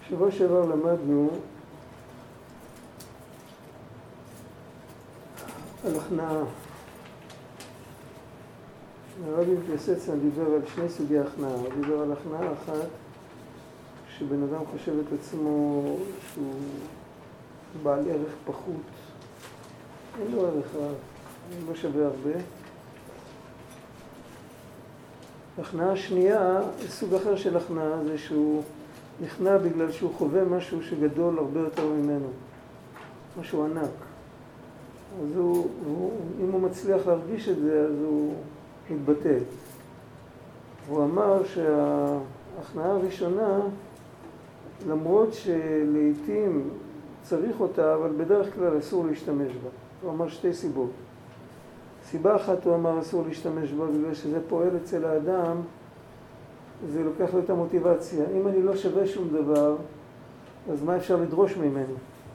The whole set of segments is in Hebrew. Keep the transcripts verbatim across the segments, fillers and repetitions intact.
שבוע שעבר למדנו על הכנעה. הרבי פלסצן דיבר על שני סוגי הכנעה. הוא דיבר על הכנעה אחת, שבן אדם חושב את עצמו שהוא בעל ערך פחות. אין לו ערך רב, לא שווה הרבה. הכנעה השנייה, סוג אחר של הכנעה, זה שהוא נכנע בגלל שהוא חווה משהו שגדול הרבה יותר ממנו. משהו ענק. אז הוא, הוא, אם הוא מצליח להרגיש את זה, אז הוא מתבטא. הוא אמר שההכנעה הראשונה, למרות שלעיתים צריך אותה, אבל בדרך כלל אסור להשתמש בה. הוא אמר שתי סיבות. סיבה אחת הוא אמר אסור להשתמש בה, בגלל שזה פועל אצל האדם, זה לוקח לו את המוטיבציה. אם אני לא שווה שום דבר, אז מה אפשר לדרוש ממנו?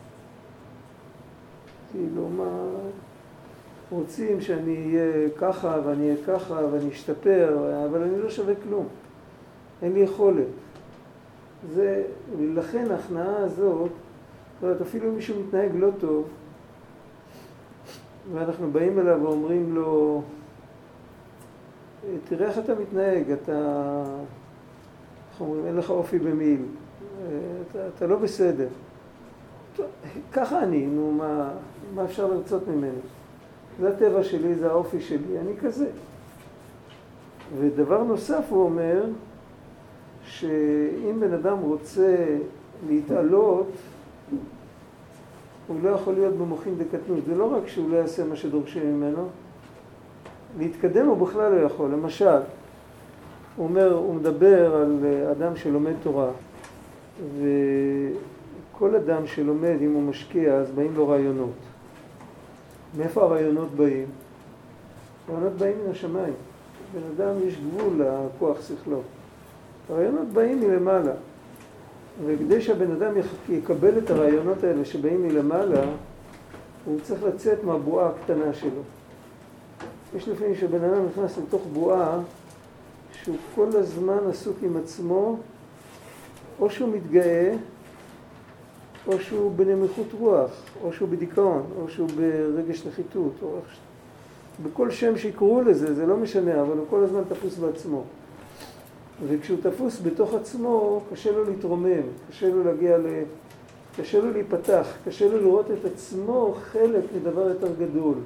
כאילו, מה... רוצים שאני אהיה ככה ואני אהיה ככה ואני אשתפר, אבל אני לא שווה כלום. אין לי יכולת. זה, ולכן ההכנעה הזאת, זאת אומרת, אפילו אם מישהו מתנהג לא טוב, ואנחנו באים אליו ואומרים לו, תראה איך אתה מתנהג, אתה, איך אומרים, אין לך אופי במיל, אתה, אתה לא בסדר. ככה אני, נו, מה, מה אפשר לרצות ממנו? זה הטבע שלי, זה האופי שלי, אני כזה. ודבר נוסף הוא אומר, שאם בן אדם רוצה להתעלות, הוא לא יכול להיות במוחין דקטנות. זה לא רק שהוא לא יעשה מה שדורשים ממנו, להתקדם הוא בכלל לא יכול. למשל, הוא אומר, הוא מדבר על אדם שלומד תורה, וכל אדם שלומד, אם הוא משקיע, אז באים לו רעיונות. מאיפה הרעיונות באים? הרעיונות באים מן השמיים. בן אדם יש גבול לכוח שכלו. הרעיונות באים מלמעלה. וכדי שהבן אדם יקבל את הרעיונות האלה שבאים מלמעלה, הוא צריך לצאת מהבועה הקטנה שלו. יש לפעמים שבן אדם נכנס לתוך בועה שהוא כל הזמן עסוק עם עצמו, או שהוא מתגאה, או שהוא בנמיכות רוח, או שהוא בדיכאון, או שהוא ברגש נחיתות, או בכל שם שיקראו לזה, זה לא משנה, אבל הוא כל הזמן תפוס בעצמו. וכשהוא תפוס בתוך עצמו, קשה לו להתרומם, קשה לו להגיע ל... קשה לו להיפתח, קשה לו לראות את עצמו חלק מדבר יותר גדול.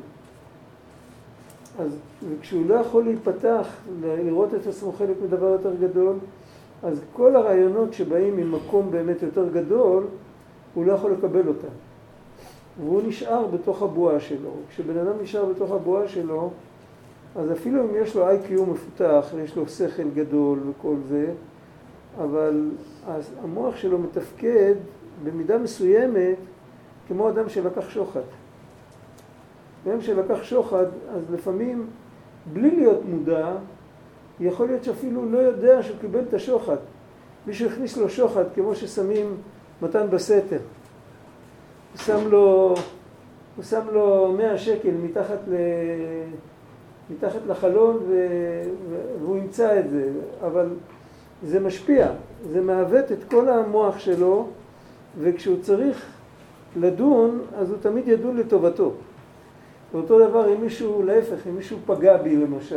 אז וכשהוא לא יכול להיפתח, לראות את עצמו חלק מדבר יותר גדול, אז כל הרעיונות שבאים ממקום באמת יותר גדול, הוא לא יכול לקבל אותם. והוא נשאר בתוך הבועה שלו. כשבן אדם נשאר בתוך הבועה שלו, אז אפילו אם יש לו איי קיו מפותח, יש לו שכל גדול וכל זה, אבל המוח שלו מתפקד במידה מסוימת כמו אדם שלקח שוחד. אדם שלקח שוחד, אז לפעמים, בלי להיות מודע, יכול להיות שאפילו לא יודע שהוא קיבל את השוחד. מישהו הכניס לו שוחד כמו ששמים מתן בסתר. הוא שם לו, הוא שם לו מאה שקל מתחת ל... מתחת לחלון והוא ימצא את זה, אבל זה משפיע, זה מעוות את כל המוח שלו, וכשהוא צריך לדון, אז הוא תמיד ידון לטובתו. ואותו דבר, אם מישהו, להפך, אם מישהו פגע בי למשל,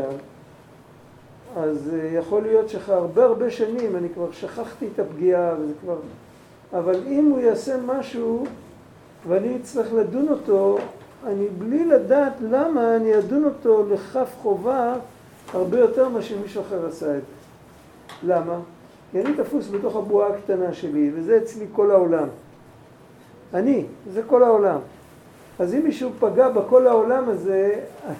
אז יכול להיות שאחרי הרבה הרבה שנים, אני כבר שכחתי את הפגיעה, וזה כבר... אבל אם הוא יעשה משהו, ואני אצטרך לדון אותו, אני בלי לדעת למה אני אדון אותו לכף חובה הרבה יותר מה שמישהו אחר עשה את זה. למה? כי אני תפוס בתוך הבועה הקטנה שלי, וזה אצלי כל העולם. אני, זה כל העולם. אז אם מישהו פגע בכל העולם הזה,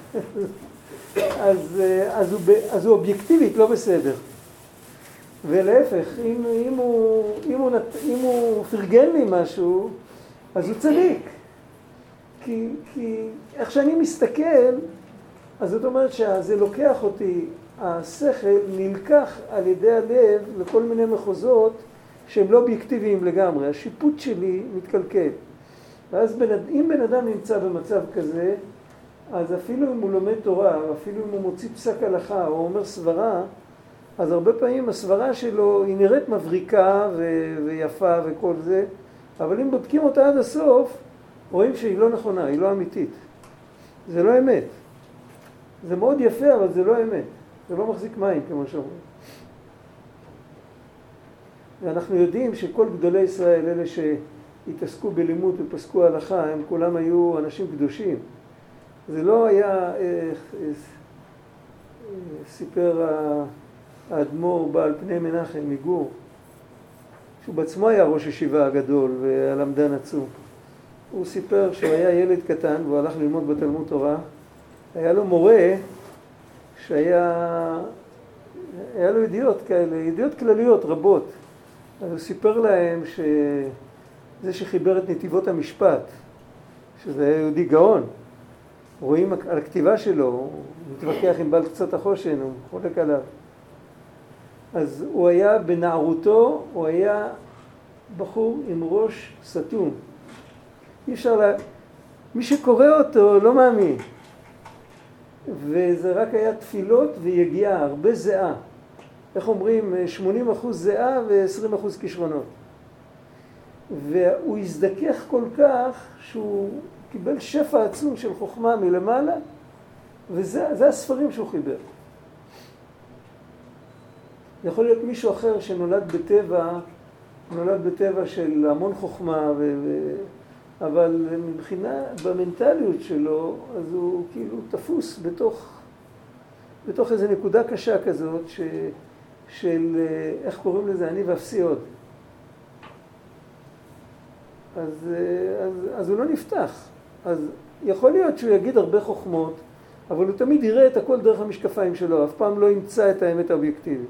אז, אז, הוא, אז הוא אובייקטיבית לא בסדר. ולהפך, אם, אם, הוא, אם, הוא, אם הוא פרגן לי משהו, אז הוא צדיק. כי, כי איך שאני מסתכל, אז זאת אומרת שזה לוקח אותי, השכל נלקח על ידי הלב לכל מיני מחוזות שהם לא אובייקטיביים לגמרי. השיפוט שלי מתקלקל. ואז בן, אם בן אדם נמצא במצב כזה, אז אפילו אם הוא לומד תורה, אפילו אם הוא מוציא פסק הלכה או אומר סברה, אז הרבה פעמים הסברה שלו היא נראית מבריקה ו- ויפה וכל זה, אבל אם בודקים אותה עד הסוף, רואים שהיא לא נכונה, היא לא אמיתית. זה לא אמת. זה מאוד יפה, אבל זה לא אמת. זה לא מחזיק מים, כמו שאומרים. ואנחנו יודעים שכל גדולי ישראל, אלה שהתעסקו בלימוד ופסקו הלכה, הם כולם היו אנשים קדושים. זה לא היה, איך, איך, סיפר האדמו"ר בעל פני מנחם מגור, שהוא בעצמו היה ראש ישיבה הגדול והלמדן עצום. הוא סיפר שהוא היה ילד קטן והוא הלך ללמוד בתלמוד תורה. היה לו מורה שהיה היה לו ידיעות כאלה, ידיעות כלליות רבות. אז הוא סיפר להם שזה שחיבר את נתיבות המשפט, שזה היה יהודי גאון. רואים על הכתיבה שלו, הוא מתווכח עם בעל קצות החושן, הוא חולק עליו. אז הוא היה בנערותו, הוא היה בחור עם ראש סתום. אי אפשר לה... מי שקורא אותו לא מאמין. וזה רק היה תפילות ויגיעה, הרבה זהה. איך אומרים? שמונים אחוז זהה ו-עשרים אחוז כישרונות. והוא הזדכך כל כך שהוא קיבל שפע עצום של חוכמה מלמעלה, וזה זה הספרים שהוא חיבר. יכול להיות מישהו אחר שנולד בטבע, נולד בטבע של המון חוכמה, ו... אבל מבחינה, במנטליות שלו, אז הוא כאילו תפוס בתוך, בתוך איזו נקודה קשה כזאת, ש... של, איך קוראים לזה, אני ואפסי עוד. אז, אז, אז הוא לא נפתח. אז יכול להיות שהוא יגיד הרבה חוכמות, אבל הוא תמיד יראה את הכל דרך המשקפיים שלו, אף פעם לא ימצא את האמת האובייקטיבית.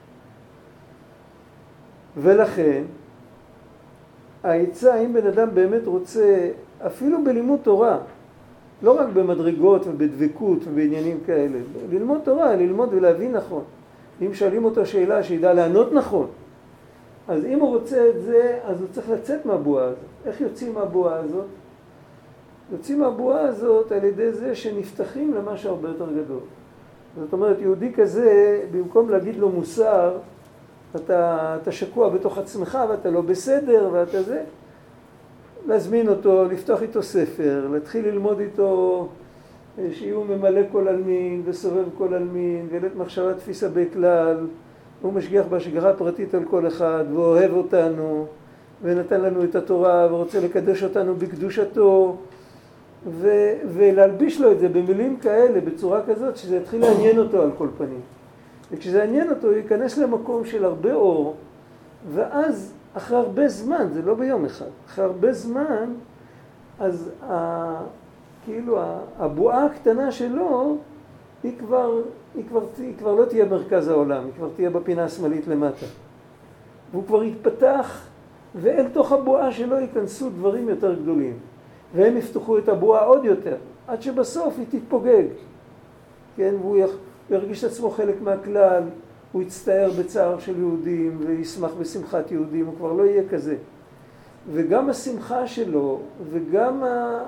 ולכן, העצה, אם בן אדם באמת רוצה, אפילו בלימוד תורה, לא רק במדרגות ובדבקות ובעניינים כאלה, ללמוד תורה, ללמוד ולהבין נכון. אם שואלים אותו שאלה שידע לענות נכון, אז אם הוא רוצה את זה, אז הוא צריך לצאת מהבועה הזאת. איך יוצאים מהבועה הזאת? יוצאים מהבועה הזאת על ידי זה שנפתחים למשהו הרבה יותר גדול. זאת אומרת, יהודי כזה, במקום להגיד לו מוסר, אתה, אתה שקוע בתוך עצמך ואתה לא בסדר ואתה זה, להזמין אותו, לפתוח איתו ספר, להתחיל ללמוד איתו שיהיו ממלא כל אלמין וסובב כל אלמין, ואלת מחשבה תפיסה בכלל, הוא משגיח בהשגחה פרטית על כל אחד ואוהב אותנו ונתן לנו את התורה ורוצה לקדש אותנו בקדושתו, ו- ולהלביש לו את זה במילים כאלה, בצורה כזאת שזה יתחיל לעניין אותו על כל פנים. וכשזה עניין אותו, הוא ייכנס למקום של הרבה אור, ואז אחרי הרבה זמן, זה לא ביום אחד, אחרי הרבה זמן, אז ה, כאילו הבועה הקטנה שלו, היא כבר, היא, כבר, היא כבר לא תהיה מרכז העולם, היא כבר תהיה בפינה השמאלית למטה. והוא כבר יתפתח, ואל תוך הבועה שלו ייכנסו דברים יותר גדולים. והם יפתחו את הבועה עוד יותר, עד שבסוף היא תתפוגג. כן, והוא יח... הוא ירגיש את עצמו חלק מהכלל, הוא יצטער בצער של יהודים וישמח בשמחת יהודים, הוא כבר לא יהיה כזה. וגם השמחה שלו וגם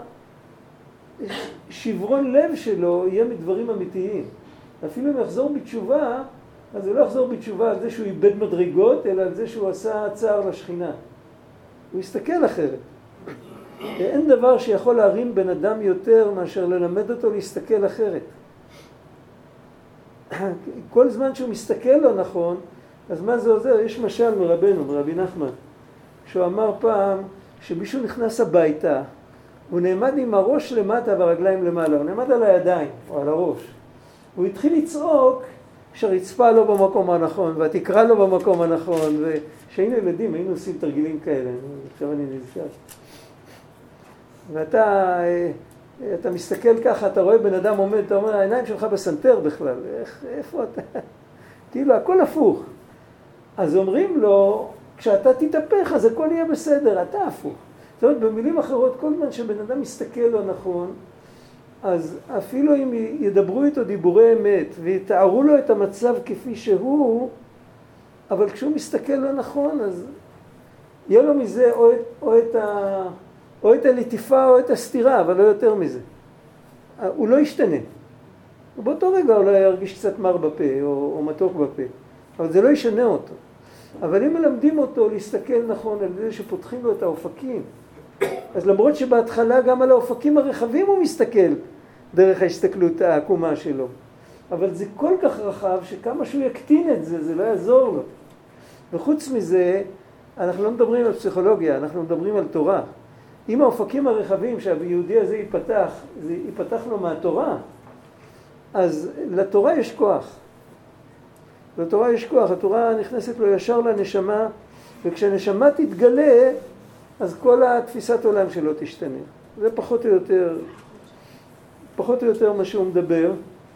השברון לב שלו יהיה מדברים אמיתיים. אפילו אם יחזור בתשובה, אז הוא לא יחזור בתשובה על זה שהוא איבד מדרגות, אלא על זה שהוא עשה צער לשכינה. הוא יסתכל אחרת. אין דבר שיכול להרים בן אדם יותר מאשר ללמד אותו להסתכל אחרת. כל זמן שהוא מסתכל לא נכון, אז מה זה עוזר? יש משל מרבנו, מרבי נחמן, שהוא אמר פעם שמישהו נכנס הביתה, הוא נעמד עם הראש למטה והרגליים למעלה, הוא נעמד על הידיים או על הראש. הוא התחיל לצעוק שהרצפה לא במקום הנכון והתקרה לא במקום הנכון, ושהיינו ילדים היינו עושים תרגילים כאלה, עכשיו אני נזכר. ואתה אתה מסתכל ככה, אתה רואה בן אדם עומד, אתה אומר, העיניים שלך בסנטר בכלל, איך, איפה אתה? כאילו, הכל הפוך. אז אומרים לו, כשאתה תתהפך, אז הכל יהיה בסדר, אתה הפוך. זאת אומרת, במילים אחרות, כל זמן שבן אדם מסתכל לא נכון, אז אפילו אם ידברו איתו דיבורי אמת, ויתארו לו את המצב כפי שהוא, אבל כשהוא מסתכל לא נכון, אז יהיה לו מזה או, או את ה... או את הלטיפה או את הסתירה, אבל לא יותר מזה. הוא לא ישתנה. באותו רגע אולי ירגיש קצת מר בפה או, או מתוק בפה. אבל זה לא ישנה אותו. אבל אם מלמדים אותו להסתכל נכון על זה שפותחים לו את האופקים, אז למרות שבהתחלה גם על האופקים הרחבים הוא מסתכל דרך ההסתכלות העקומה שלו. אבל זה כל כך רחב שכמה שהוא יקטין את זה, זה לא יעזור לו. וחוץ מזה, אנחנו לא מדברים על פסיכולוגיה, אנחנו מדברים על תורה. אם האופקים הרחבים שהיהודי הזה ייפתח, זה ייפתח לו מהתורה, אז לתורה יש כוח. לתורה יש כוח, התורה נכנסת לו ישר לנשמה, וכשהנשמה תתגלה, אז כל התפיסת עולם שלו תשתנה. זה פחות או יותר, פחות או יותר מה שהוא מדבר.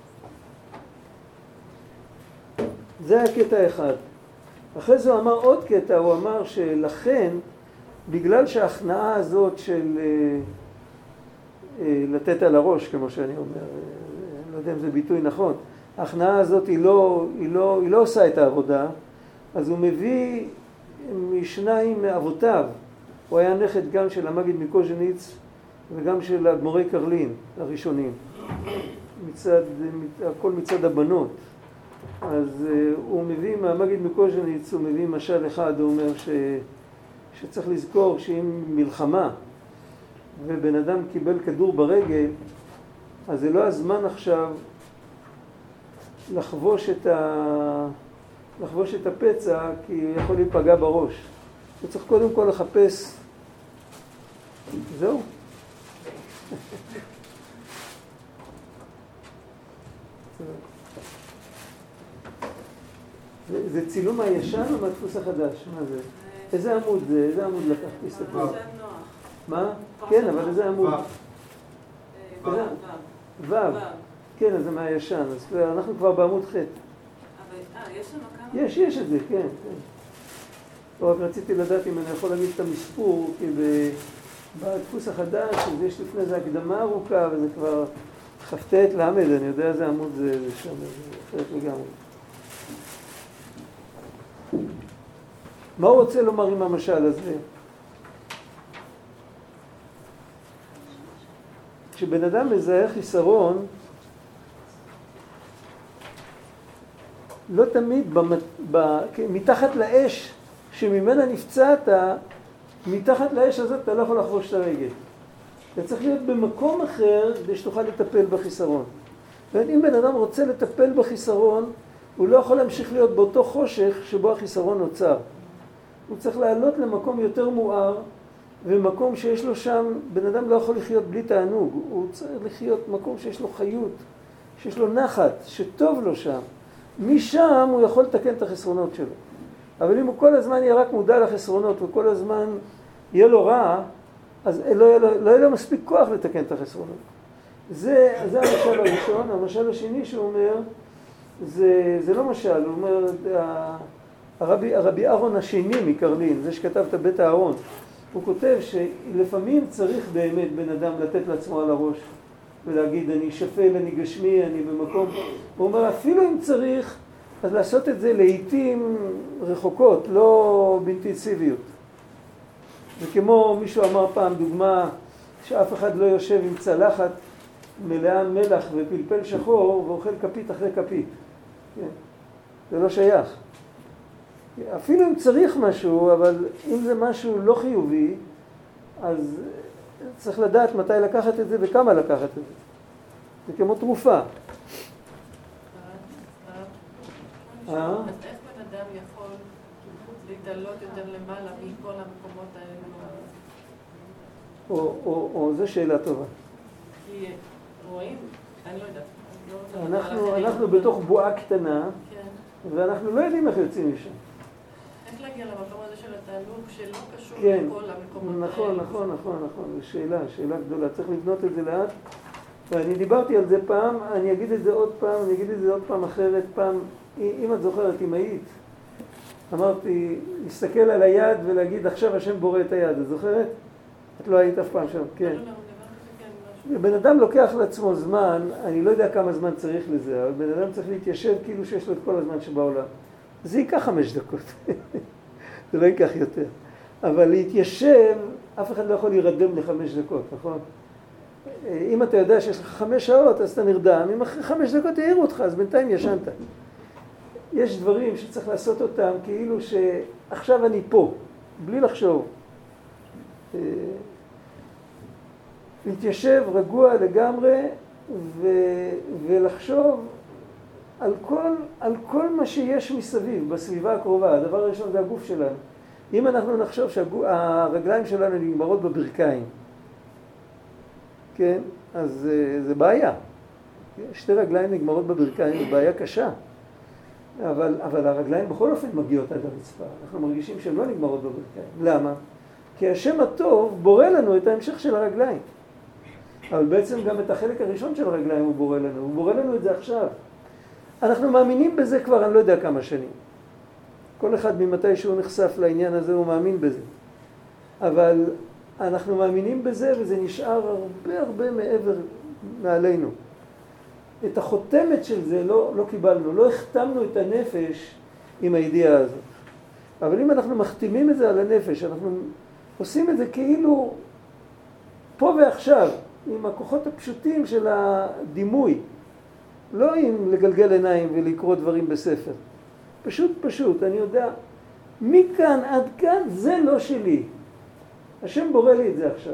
זה הקטע אחד. אחרי זה הוא אמר עוד קטע, הוא אמר שלכן, בגלל שההכנעה הזאת של אה, אה, לתת על הראש, כמו שאני אומר, אה, לא יודע אם זה ביטוי נכון, ההכנעה הזאת היא לא, היא לא, היא לא עושה את העבודה, אז הוא מביא משניים מאבותיו. הוא היה נכד גם של המגיד מקוז'ניץ וגם של אדמו"רי קרלין הראשונים, מצד, הכל מצד הבנות. אז uh, הוא מביא מהמגיד מקוז'ניץ, הוא מביא משל אחד, הוא אומר ש, שצריך לזכור שאם מלחמה ובן אדם קיבל כדור ברגל, אז זה לא הזמן עכשיו לחבוש את, ה... לחבוש את הפצע, כי הוא יכול להיפגע בראש. הוא צריך קודם כל לחפש. זהו. זה, זה צילום הישן או מהדפוס החדש? מה זה? איזה עמוד זה? איזה עמוד לקחת? תסתכלו. מה? כן, אבל איזה עמוד? וו. כן, אז זה מהישן. אז אנחנו כבר בעמוד ח'. אה, יש לנו כמה? יש, יש את זה, כן, כן. רק רציתי לדעת אם אני יכול להגיד את המספור, כי בדפוס החדש, אז יש לפני זה הקדמה ארוכה, וזה כבר חפת למד, אני יודע איזה עמוד זה שם, זה אחרת לגמרי. מה הוא רוצה לומר עם המשל הזה? כשבן אדם מזהה חיסרון, לא תמיד במת... ב... מתחת לאש שממנה נפצעת, מתחת לאש הזאת אתה לא יכול לחבוש את הרגל. אתה צריך להיות במקום אחר כדי שתוכל לטפל בחיסרון. ואם בן אדם רוצה לטפל בחיסרון, הוא לא יכול להמשיך להיות באותו חושך שבו החיסרון נוצר. הוא צריך לעלות למקום יותר מואר, ומקום שיש לו שם, בן אדם לא יכול לחיות בלי תענוג. הוא צריך לחיות מקום שיש לו חיות, שיש לו נחת, שטוב לו שם. משם הוא יכול לתקן את החסרונות שלו. אבל אם הוא כל הזמן יהיה רק מודע לחסרונות וכל הזמן יהיה לו רע, אז לא יהיה לו, לא יהיה לו מספיק כוח לתקן את החסרונות. זה, זה המשל הראשון. המשל השני שהוא אומר, זה, זה לא משל, הוא אומר, הרבי, הרבי אהרון השני מקרלין, זה שכתב את בית האהרון, הוא כותב שלפעמים צריך באמת בן אדם לתת לעצמו על הראש ולהגיד, אני שפל, אני גשמי, אני במקום. הוא אומר, אפילו אם צריך, אז לעשות את זה לעתים רחוקות, לא באינטנסיביות. וכמו מישהו אמר פעם, דוגמה, שאף אחד לא יושב עם צלחת מלאה מלח ופלפל שחור ואוכל כפית אחרי כפית. כן. זה לא שייך. אפילו אם צריך משהו, אבל אם זה משהו לא חיובי, אז צריך לדעת מתי לקחת את זה וכמה לקחת את זה. זה כמו תרופה. אז איך בן אדם יכול להתעלות יותר למעלה מכל המקומות האלה? או, או, או, זו שאלה טובה. כי רואים, אני לא יודעת. אנחנו, אנחנו בתוך בועה קטנה, ואנחנו לא יודעים איך יוצאים משם. איך להגיע למקום הזה של התענוג שלא קשור כן, לכל המקומות האלה? נכון, נכון, נכון, נכון. זו שאלה, שאלה גדולה. צריך לבנות את זה לאט. ואני דיברתי על זה פעם, אני אגיד את זה עוד פעם, אני אגיד את זה עוד פעם אחרת. פעם, אם את זוכרת, אם היית, אמרתי, להסתכל על היד ולהגיד, עכשיו השם בורא את היד. את זוכרת? את לא היית אף פעם שם, כן. בן אדם לוקח לעצמו זמן, אני לא יודע כמה זמן צריך לזה, אבל בן אדם צריך להתיישב כאילו שיש לו את כל הזמן שבעולם. זה ייקח חמש דקות, זה לא ייקח יותר. אבל להתיישב, אף אחד לא יכול להירדם לחמש דקות, נכון? אם אתה יודע שיש לך חמש שעות, אז אתה נרדם, אם אחרי חמש דקות יעירו אותך, אז בינתיים ישנת. יש דברים שצריך לעשות אותם כאילו שעכשיו אני פה, בלי לחשוב. להתיישב רגוע לגמרי ו... ולחשוב על כל, על כל מה שיש מסביב, בסביבה הקרובה. הדבר הראשון זה הגוף שלנו. אם אנחנו נחשוב שהרגליים שלנו נגמרות בברכיים, כן? אז זה, זה בעיה. שתי רגליים נגמרות בברכיים, זה בעיה קשה. אבל, אבל הרגליים בכל אופן מגיעות עד הרצפה. אנחנו מרגישים שהן לא נגמרות בברכיים. למה? כי השם הטוב בורא לנו את ההמשך של הרגליים. אבל בעצם גם את החלק הראשון של הרגליים הוא בורא לנו. הוא בורא לנו את זה עכשיו. אנחנו מאמינים בזה כבר, אני לא יודע כמה שנים. כל אחד ממתי שהוא נחשף לעניין הזה הוא מאמין בזה. אבל אנחנו מאמינים בזה וזה נשאר הרבה הרבה מעבר מעלינו. את החותמת של זה לא, לא קיבלנו, לא החתמנו את הנפש עם הידיעה הזאת. אבל אם אנחנו מחתימים את זה על הנפש, אנחנו עושים את זה כאילו פה ועכשיו, עם הכוחות הפשוטים של הדימוי, לא עם לגלגל עיניים ולקרוא דברים בספר. פשוט פשוט, אני יודע, מכאן עד כאן זה לא שלי. השם בורא לי את זה עכשיו.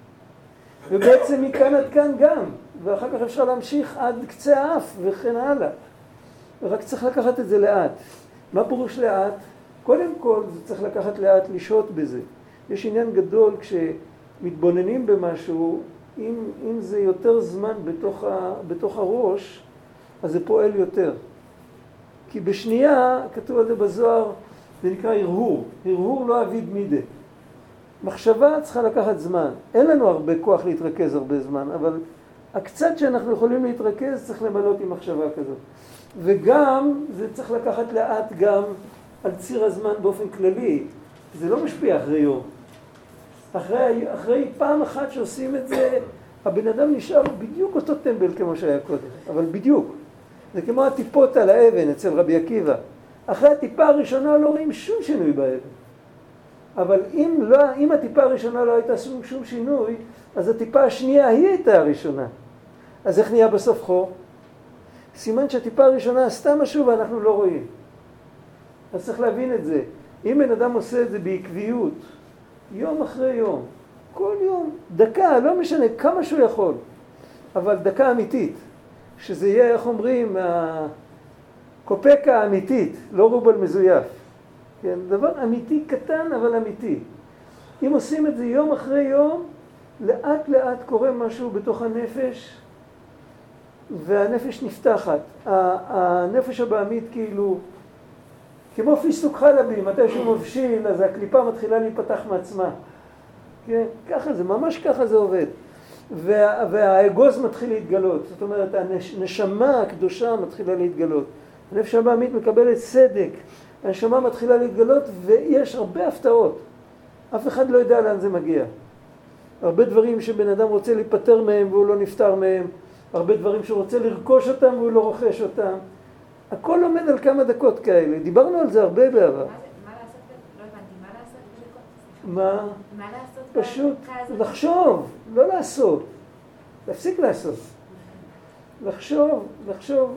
ובעצם מכאן עד כאן גם, ואחר כך אפשר להמשיך עד קצה האף וכן הלאה. רק צריך לקחת את זה לאט. מה פירוש לאט? קודם כל זה צריך לקחת לאט לשהות בזה. יש עניין גדול כשמתבוננים במשהו, אם, אם זה יותר זמן בתוך, ה, בתוך הראש, אז זה פועל יותר. כי בשנייה, כתוב על זה בזוהר, זה נקרא הרהור. הרהור לא אביד מידה. מחשבה צריכה לקחת זמן. אין לנו הרבה כוח להתרכז הרבה זמן, אבל הקצת שאנחנו יכולים להתרכז צריך למלות עם מחשבה כזאת. וגם זה צריך לקחת לאט גם על ציר הזמן באופן כללי. זה לא משפיע אחרי יום. אחרי, אחרי פעם אחת שעושים את זה, הבן אדם נשאר בדיוק אותו טמבל כמו שהיה קודם. אבל בדיוק. זה כמו הטיפות על האבן אצל רבי עקיבא. אחרי הטיפה הראשונה לא רואים שום שינוי באבן. אבל אם, לא, אם הטיפה הראשונה לא הייתה שום, שום שינוי, אז הטיפה השנייה היא הייתה הראשונה. אז איך נהיה בסוף חור? סימן שהטיפה הראשונה עשתה משהו ואנחנו לא רואים. אז צריך להבין את זה. אם בן אדם עושה את זה בעקביות, יום אחרי יום, כל יום, דקה, לא משנה כמה שהוא יכול, אבל דקה אמיתית, שזה יהיה, איך אומרים, הקופקה האמיתית, לא רובל מזויף. כן, דבר אמיתי קטן אבל אמיתי. אם עושים את זה יום אחרי יום, לאט לאט קורה משהו בתוך הנפש, והנפש נפתחת. הנפש הבאמית כאילו, כמו פיסטוק חלבי, מתי שהוא מבשיל, אז הקליפה מתחילה להיפתח מעצמה. כן, ככה זה, ממש ככה זה עובד. וה, והאגוז מתחיל להתגלות. זאת אומרת, הנשמה הקדושה מתחילה להתגלות. הנפש הבאמית מקבלת צדק. הנשמה מתחילה להתגלות ויש הרבה הפתעות. אף אחד לא יודע לאן זה מגיע. הרבה דברים שבן אדם רוצה להיפטר מהם והוא לא נפטר מהם. הרבה דברים שהוא רוצה לרכוש אותם והוא לא רוכש אותם. הכל עומד על כמה דקות כאלה. דיברנו על זה הרבה בעבר. מה לעשות? לא הבנתי. מה לעשות בדקות? מה? מה לעשות? פשוט לחשוב, לא לעשות. להפסיק לעשות. לחשוב, לחשוב.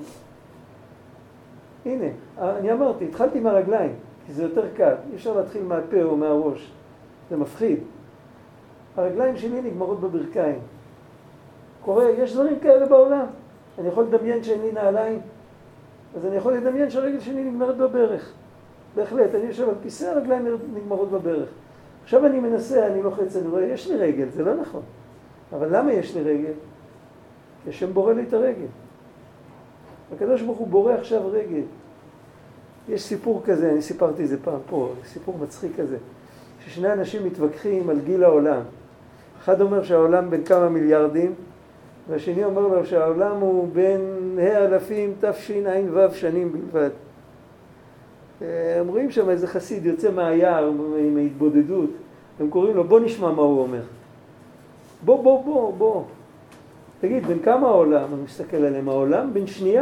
הנה, אני אמרתי, התחלתי מהרגליים, כי זה יותר קל. אי אפשר להתחיל מהפה או מהראש. זה מפחיד. הרגליים שלי נגמרות בברכיים. קורה, יש דברים כאלה בעולם. אני יכול לדמיין שאין לי נעליים, אז אני יכול לדמיין שהרגל שלי נגמרת בברך. בהחלט, אני יושב על כיסא, הרגליים נגמרות בברך. עכשיו אני מנסה, אני לוחץ, אני רואה, יש לי רגל, זה לא נכון. אבל למה יש לי רגל? כי השם בורא לי את הרגל. הקדוש ברוך הוא בורא עכשיו רגל. יש סיפור כזה, אני סיפרתי את זה פעם פה, סיפור מצחיק כזה, ששני אנשים מתווכחים על גיל העולם. אחד אומר שהעולם בין כמה מיליארדים, והשני אומר לו שהעולם הוא בין האלפים תשע"ו שנים בלבד. אומרים שם איזה חסיד יוצא מהיער עם ההתבודדות, הם קוראים לו בוא נשמע מה הוא אומר. בוא בוא בוא בוא. תגיד, בין כמה העולם? אני מסתכל עליהם, העולם בין שנייה.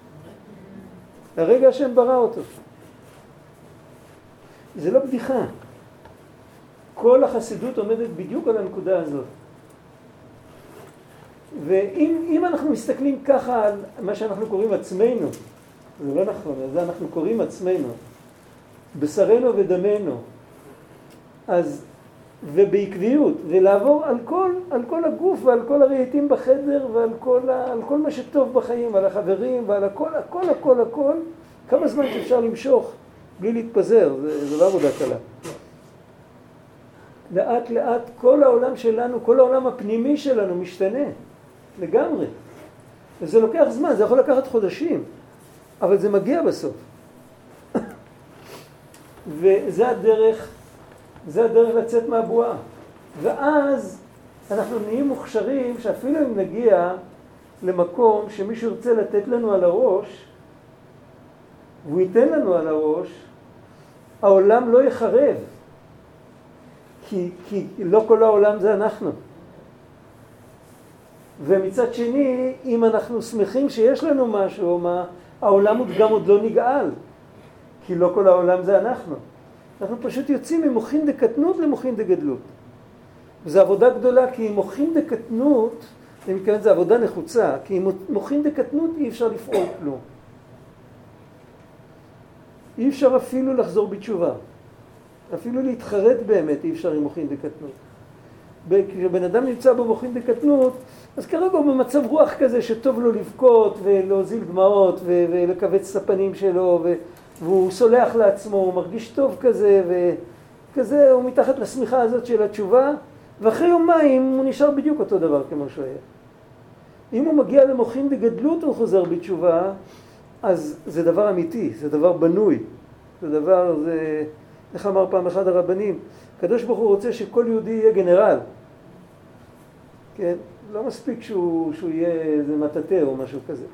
הרגע השם ברא אותו. זה לא בדיחה. כל החסידות עומדת בדיוק על הנקודה הזאת. ואם אם אנחנו מסתכלים ככה על מה שאנחנו קוראים עצמנו, זה לא נכון, זה אנחנו קוראים עצמנו. בשרנו ודמנו. אז, ובעקביות, ולעבור על כל, על כל הגוף ועל כל הרהיטים בחדר ועל כל, על כל מה שטוב בחיים, על החברים ועל הכל, הכל, הכל, הכל, כמה זמן שאפשר למשוך בלי להתפזר, זה, זה לא עבודה קלה. לאט לאט כל העולם שלנו, כל העולם הפנימי שלנו משתנה לגמרי. וזה לוקח זמן, זה יכול לקחת חודשים, אבל זה מגיע בסוף. וזה הדרך, זה הדרך לצאת מהבועה. ואז אנחנו נהיים מוכשרים שאפילו אם נגיע למקום שמישהו ירצה לתת לנו על הראש, והוא ייתן לנו על הראש, העולם לא יחרב. כי, כי לא כל העולם זה אנחנו. ומצד שני, אם אנחנו שמחים שיש לנו משהו, מה, העולם עוד גם עוד לא נגאל. כי לא כל העולם זה אנחנו. אנחנו פשוט יוצאים ממוחין דקטנות למוחין דגדלות. וזו עבודה גדולה, כי עם מוחין דקטנות, אני מתכוון, זו עבודה נחוצה, כי עם מוחין דקטנות אי אפשר לפעול כלום. אי אפשר אפילו לחזור בתשובה. אפילו להתחרט באמת אי אפשר עם מוחין דקטנות. כשבן אדם נמצא במוחין דקטנות, אז כרגע הוא במצב רוח כזה שטוב לו לבכות ולהוזיל דמעות ולכווץ את הפנים שלו, והוא סולח לעצמו, הוא מרגיש טוב כזה, וכזה הוא מתחת לשמיכה הזאת של התשובה, ואחרי יומיים הוא נשאר בדיוק אותו דבר כמו שהוא היה. אם הוא מגיע למוחין דגדלות הוא חוזר בתשובה, אז זה דבר אמיתי, זה דבר בנוי, זה דבר, זה... איך אמר פעם אחד הרבנים, הקדוש ברוך הוא רוצה שכל יהודי יהיה גנרל. כן? לא מספיק שהוא, שהוא יהיה איזה מטאטא או משהו כזה.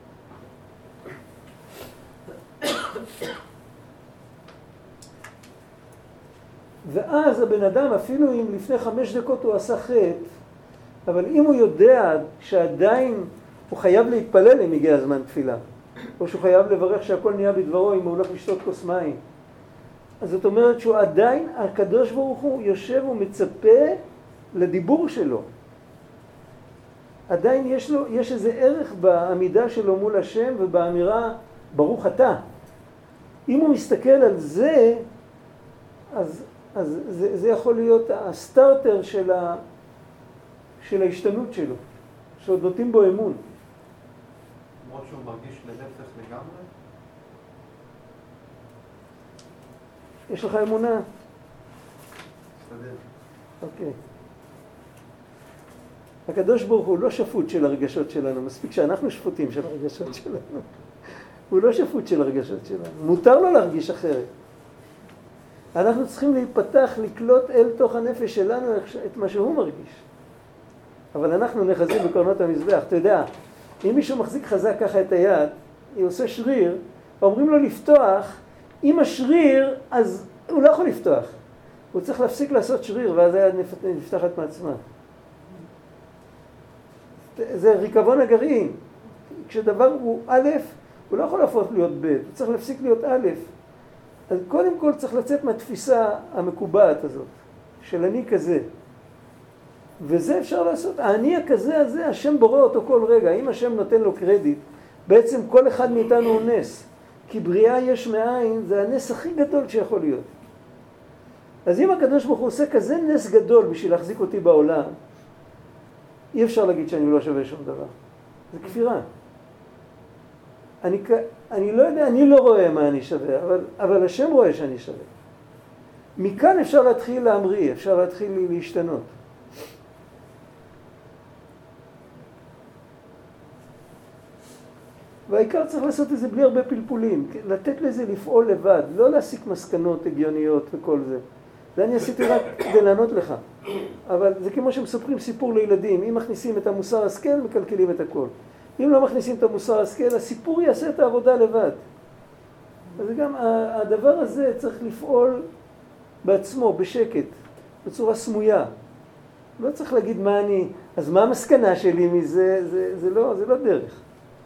ואז הבן אדם, אפילו אם לפני חמש דקות הוא עשה חטא, אבל אם הוא יודע שעדיין הוא חייב להתפלל אם הגיע הזמן תפילה, או שהוא חייב לברך שהכל נהיה בדברו אם הוא הולך לשתות כוס מים, אז זאת אומרת שהוא עדיין, הקדוש ברוך הוא יושב ומצפה לדיבור שלו. עדיין יש לו, יש איזה ערך בעמידה שלו מול השם ובאמירה ברוך אתה. אם הוא מסתכל על זה, אז, אז זה, זה יכול להיות הסטארטר של, ה, של ההשתנות שלו, שעוד נותנים בו אמון. למרות שהוא מרגיש להפך לגמרי? יש לך אמונה? בסדר. אוקיי. הקדוש ברוך הוא לא שפוט של הרגשות שלנו, מספיק שאנחנו שפוטים של הרגשות שלנו. הוא לא שפוט של הרגשות שלנו. מותר לו להרגיש אחרת. אנחנו צריכים להיפתח, לקלוט אל תוך הנפש שלנו את מה שהוא מרגיש. אבל אנחנו נחזים בקרנות המזבח. אתה יודע, אם מישהו מחזיק חזק ככה את היד, היא עושה שריר, אומרים לו לפתוח, אם השריר, אז הוא לא יכול לפתוח. הוא צריך להפסיק לעשות שריר, ואז היד נפתחת מעצמה. זה ריקבון הגרעין. כשדבר הוא א', הוא לא יכול להפוך להיות ב', הוא צריך להפסיק להיות א'. אז קודם כל צריך לצאת מהתפיסה המקובעת הזאת, של אני כזה. וזה אפשר לעשות. האני הכזה הזה, השם בורא אותו כל רגע. אם השם נותן לו קרדיט, בעצם כל אחד מאיתנו הוא נס. כי בריאה יש מאין, זה הנס הכי גדול שיכול להיות. אז אם הקדוש ברוך הוא עושה כזה נס גדול בשביל להחזיק אותי בעולם, אי אפשר להגיד שאני לא שווה שום דבר. זה כפירה. אני, אני לא יודע, אני לא רואה מה אני שווה, אבל, אבל השם רואה שאני שווה. מכאן אפשר להתחיל להמריא, אפשר להתחיל להשתנות. והעיקר צריך לעשות את זה בלי הרבה פלפולים, לתת לזה לפעול לבד, לא להסיק מסקנות הגיוניות וכל זה. זה אני עשיתי רק כדי לענות לך. אבל זה כמו שמספרים סיפור לילדים, אם מכניסים את המוסר השכל, מקלקלים את הכל. אם לא מכניסים את המוסר השכל, הסיפור יעשה את העבודה לבד. אז גם הדבר הזה צריך לפעול בעצמו, בשקט, בצורה סמויה. לא צריך להגיד מה אני, אז מה המסקנה שלי מזה, זה, זה לא, זה לא דרך.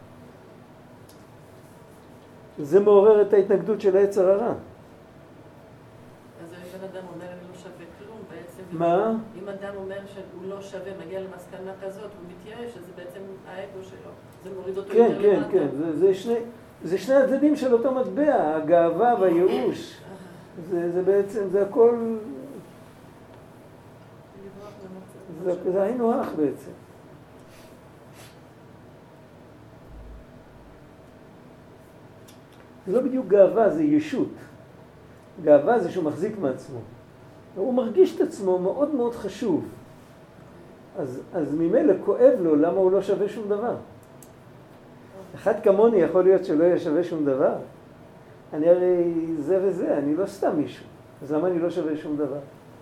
זה מעורר את ההתנגדות של היצר הרע. אז אם אדם אומר אני לא שווה כלום, בעצם... מה? אם אדם אומר שהוא לא שווה, מגיע למסקנה כזאת, הוא מתייאש, אז זה בעצם האגו שלו. זה מוריד אותו כן, יותר כן, למטה. כן, זה, זה שני, זה שני הצדדים של אותו מטבע, הגאווה והייאוש. זה, זה בעצם, זה הכל, זה, זה היינו הך בעצם. זה לא בדיוק גאווה, זה ישות. גאווה זה שהוא מחזיק מעצמו. הוא מרגיש את עצמו מאוד מאוד חשוב. אז, אז ממילא כואב לו למה הוא לא שווה שום דבר. אחד כמוני יכול להיות שלא יהיה שווה שום דבר. אני הרי זה וזה, אני לא סתם מישהו. אז למה אני לא שווה שום דבר?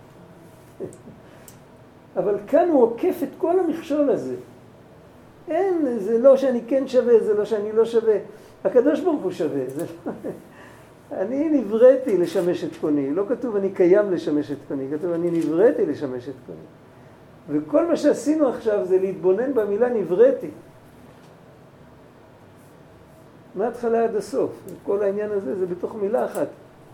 אבל כאן הוא עוקף את כל המכשול הזה. אין, זה לא שאני כן שווה, זה לא שאני לא שווה. הקדוש ברוך הוא שווה. זה לא... אני נבראתי לשמש את קוני. לא כתוב אני קיים לשמש את קוני, כתוב אני נבראתי לשמש את קוני. וכל מה שעשינו עכשיו זה להתבונן במילה נבראתי. מההתחלה עד הסוף. כל העניין הזה זה בתוך מילה אחת.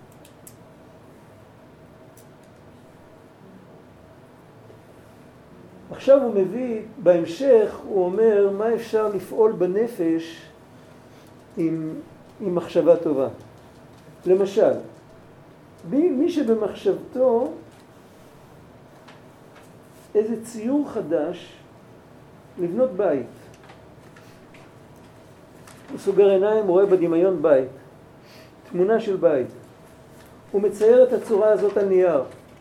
עכשיו הוא מביא, בהמשך הוא אומר מה אפשר לפעול בנפש עם, עם מחשבה טובה. למשל, מי, מי שבמחשבתו איזה ציור חדש לבנות בית. הוא סוגר עיניים, הוא רואה בדמיון בית, תמונה של בית. הוא מצייר את הצורה הזאת על נייר.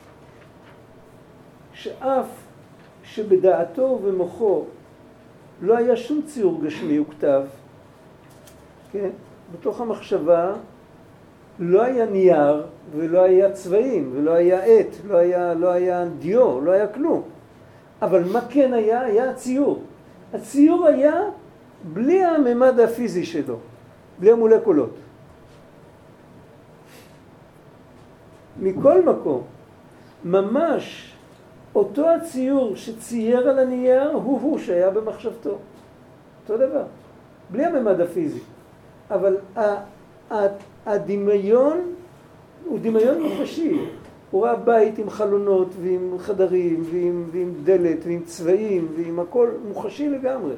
שאף שבדעתו ובמוחו לא היה שום ציור גשמי וכתב, כן? בתוך המחשבה לא היה נייר ולא היה צבעים ולא היה עט, לא היה, לא היה דיו, לא היה כלום. אבל מה כן היה? היה הציור. הציור היה בלי הממד הפיזי שלו, בלי המולקולות. מכל מקום, ממש אותו הציור שצייר על הנייר הוא הוא שהיה במחשבתו. אותו דבר, בלי הממד הפיזי. אבל הדמיון הוא דמיון מוחשי. הוא ראה בית עם חלונות ועם חדרים ועם, ועם דלת ועם צבעים ועם הכל מוחשי לגמרי.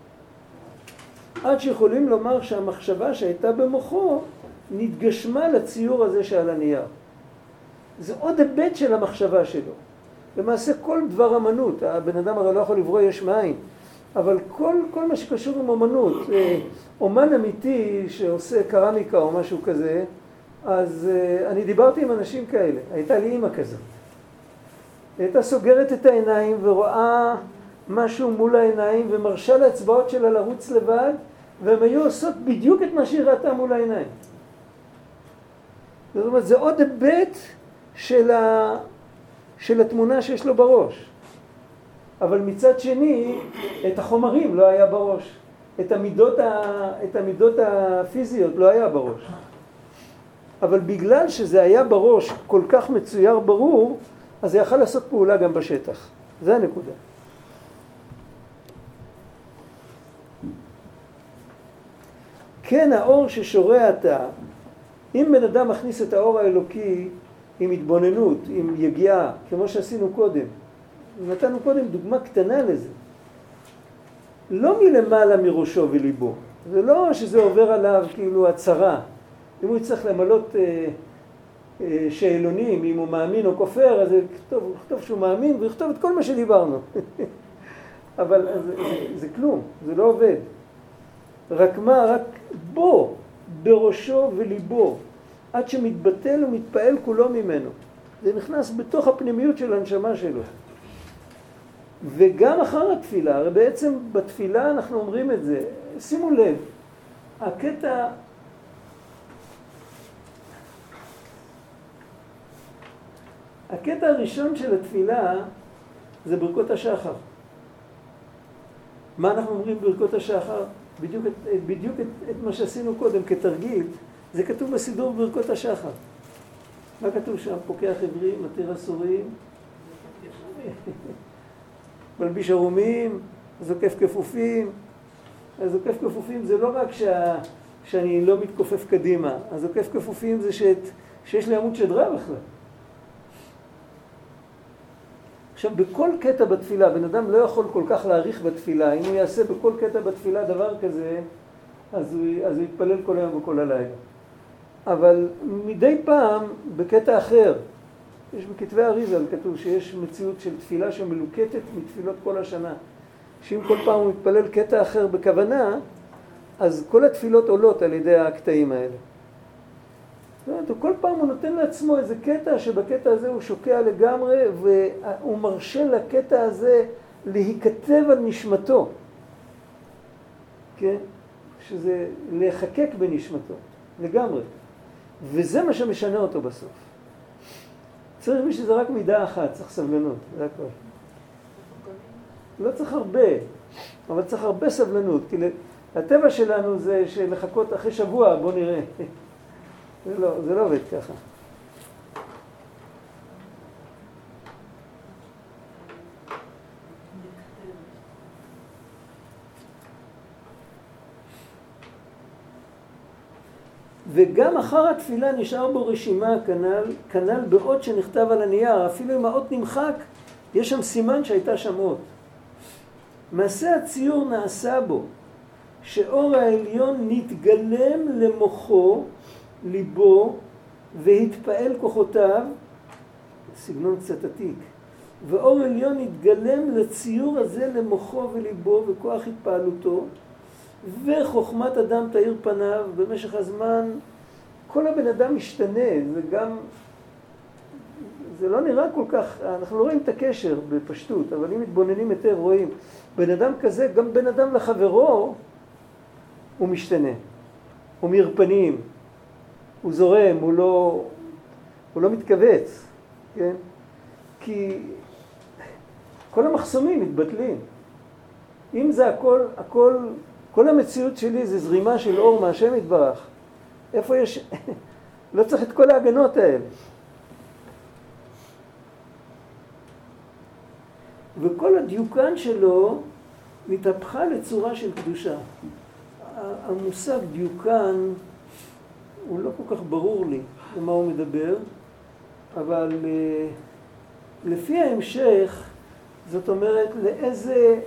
עד שיכולים לומר שהמחשבה שהייתה במוחו נתגשמה לציור הזה שעל הנייר. זה עוד היבט של המחשבה שלו. למעשה כל דבר אמנות, הבן אדם הרי לא יכול לברוא יש מאין, אבל כל, כל מה שקשור עם אמנות, אומן אמיתי שעושה קרמיקה או משהו כזה, אז אני דיברתי עם אנשים כאלה, הייתה לי אמא כזאת. הייתה סוגרת את העיניים ורואה משהו מול העיניים ומרשה לאצבעות שלה לרוץ לבד, והן היו עושות בדיוק את מה שהיא ראתה מול העיניים. זאת אומרת, זה עוד היבט של, ה... של התמונה שיש לו בראש. אבל מצד שני, את החומרים לא היה בראש. את המידות, ה... את המידות הפיזיות לא היה בראש. אבל בגלל שזה היה בראש כל כך מצויר ברור, אז זה יכול לעשות פעולה גם בשטח. זה הנקודה. כן, האור ששורע אתה, אם בן אדם מכניס את האור האלוקי עם התבוננות, עם יגיעה, כמו שעשינו קודם, נתנו קודם דוגמה קטנה לזה. לא מלמעלה מראשו וליבו. זה לא שזה עובר עליו כאילו הצרה. אם הוא יצטרך למלות אה, אה, שאלונים, אם הוא מאמין או כופר, אז יכתוב, הוא יכתוב שהוא מאמין ויכתוב את כל מה שדיברנו. אבל זה, זה, זה כלום, זה לא עובד. רק מה? רק בו, בראשו וליבו, עד שמתבטל ומתפעל כולו ממנו. זה נכנס בתוך הפנימיות של הנשמה שלו. וגם אחר התפילה, הרי בעצם בתפילה אנחנו אומרים את זה, שימו לב, הקטע, הקטע הראשון של התפילה זה ברכות השחר. מה אנחנו אומרים ברכות השחר? בדיוק, בדיוק את, את מה שעשינו קודם כתרגיל, זה כתוב בסידור ברכות השחר. מה כתוב שם? פוקח עברים, מתיר אסורים, מלביש ערומים, זוקף כפופים. הזוקף כפופים זה לא רק שה, שאני לא מתכופף קדימה, הזוקף כפופים זה שאת, שיש לי עמוד שדרה בכלל. עכשיו, בכל קטע בתפילה, בן אדם לא יכול כל כך להאריך בתפילה. אם הוא יעשה בכל קטע בתפילה דבר כזה, אז הוא, אז הוא יתפלל כל היום וכל הלילה. אבל מדי פעם, בקטע אחר, יש בכתבי אריזל כתוב שיש מציאות של תפילה שמלוקטת מתפילות כל השנה. שאם כל פעם הוא מתפלל קטע אחר בכוונה, אז כל התפילות עולות על ידי הקטעים האלה. זאת אומרת, כל פעם הוא נותן לעצמו איזה קטע שבקטע הזה הוא שוקע לגמרי, והוא מרשה לקטע הזה להיכתב על נשמתו. כן? שזה להיחקק בנשמתו, לגמרי. וזה מה שמשנה אותו בסוף. צריך בשביל זה רק מידה אחת, צריך סבלנות, זה הכל. לא צריך הרבה, אבל צריך הרבה סבלנות, כי הטבע שלנו זה שלחכות אחרי שבוע, בוא נראה. זה לא, זה לא עובד ככה. וגם אחר התפילה נשאר בו רשימה כנל, כנל באות שנכתב על הנייר, אפילו אם האות נמחק, יש שם סימן שהייתה שם אות. מעשה הציור נעשה בו, שאור העליון נתגלם למוחו, ליבו, והתפעל כוחותיו, סגנון קצת עתיק, ואור עליון נתגלם לציור הזה למוחו וליבו וכוח התפעלותו, וחוכמת אדם תאיר פניו במשך הזמן. כל הבן אדם משתנה, זה גם, זה לא נראה כל כך, אנחנו לא רואים את הקשר בפשטות, אבל אם מתבוננים היטב רואים, בן אדם כזה, גם בן אדם לחברו, הוא משתנה, הוא מאיר פנים, הוא זורם, הוא לא, הוא לא מתכווץ, כן? כי כל המחסומים מתבטלים. אם זה הכל, הכל, כל המציאות שלי זה זרימה של אור מהשם יתברך. איפה יש, לא צריך את כל ההגנות האלה. וכל הדיוקן שלו מתהפכה לצורה של קדושה. המושג דיוקן הוא לא כל כך ברור לי למה הוא מדבר, אבל לפי ההמשך, זאת אומרת, לאיזה,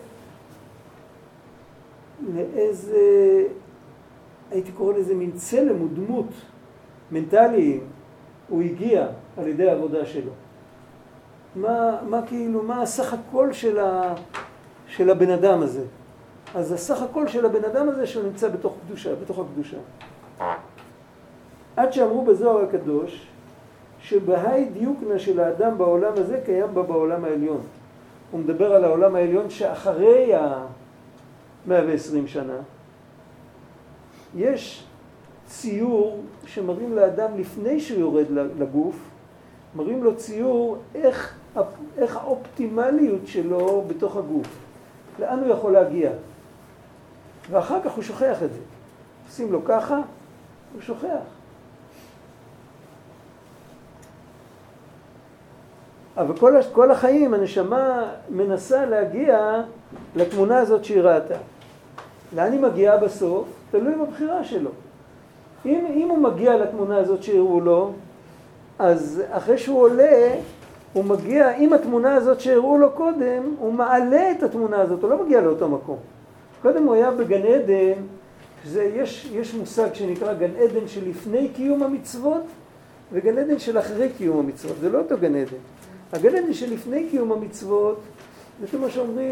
לאיזה, הייתי קורא לזה מין צלם או דמות מנטליים, הוא הגיע על ידי העבודה שלו. מה, מה כאילו, מה הסך הכל של, ה, של הבן אדם הזה? אז הסך הכל של הבן אדם הזה שהוא נמצא בתוך קדושה, בתוך הקדושה. עד שאמרו בזוהר הקדוש, שבהי דיוקנה של האדם בעולם הזה קיים בה בעולם העליון. הוא מדבר על העולם העליון שאחרי ה-מאה ועשרים שנה. יש ציור שמראים לאדם לפני שהוא יורד לגוף, מראים לו ציור איך, איך האופטימליות שלו בתוך הגוף. לאן הוא יכול להגיע. ואחר כך הוא שוכח את זה. עושים לו ככה, הוא שוכח. אבל כל, כל החיים הנשמה מנסה להגיע לתמונה הזאת שהיא ראתה. לאן היא מגיעה בסוף? תלוי בבחירה שלו. אם, אם הוא מגיע לתמונה הזאת שהראו לו, אז אחרי שהוא עולה, הוא מגיע, עם התמונה הזאת שהראו לו קודם, הוא מעלה את התמונה הזאת, הוא לא מגיע לאותו מקום. קודם הוא היה בגן עדן, שזה, יש, יש מושג שנקרא גן עדן שלפני קיום המצוות, וגן עדן של אחרי קיום המצוות, זה לא אותו גן עדן. הגן עדן שלפני קיום המצוות, זה מה שאומרים,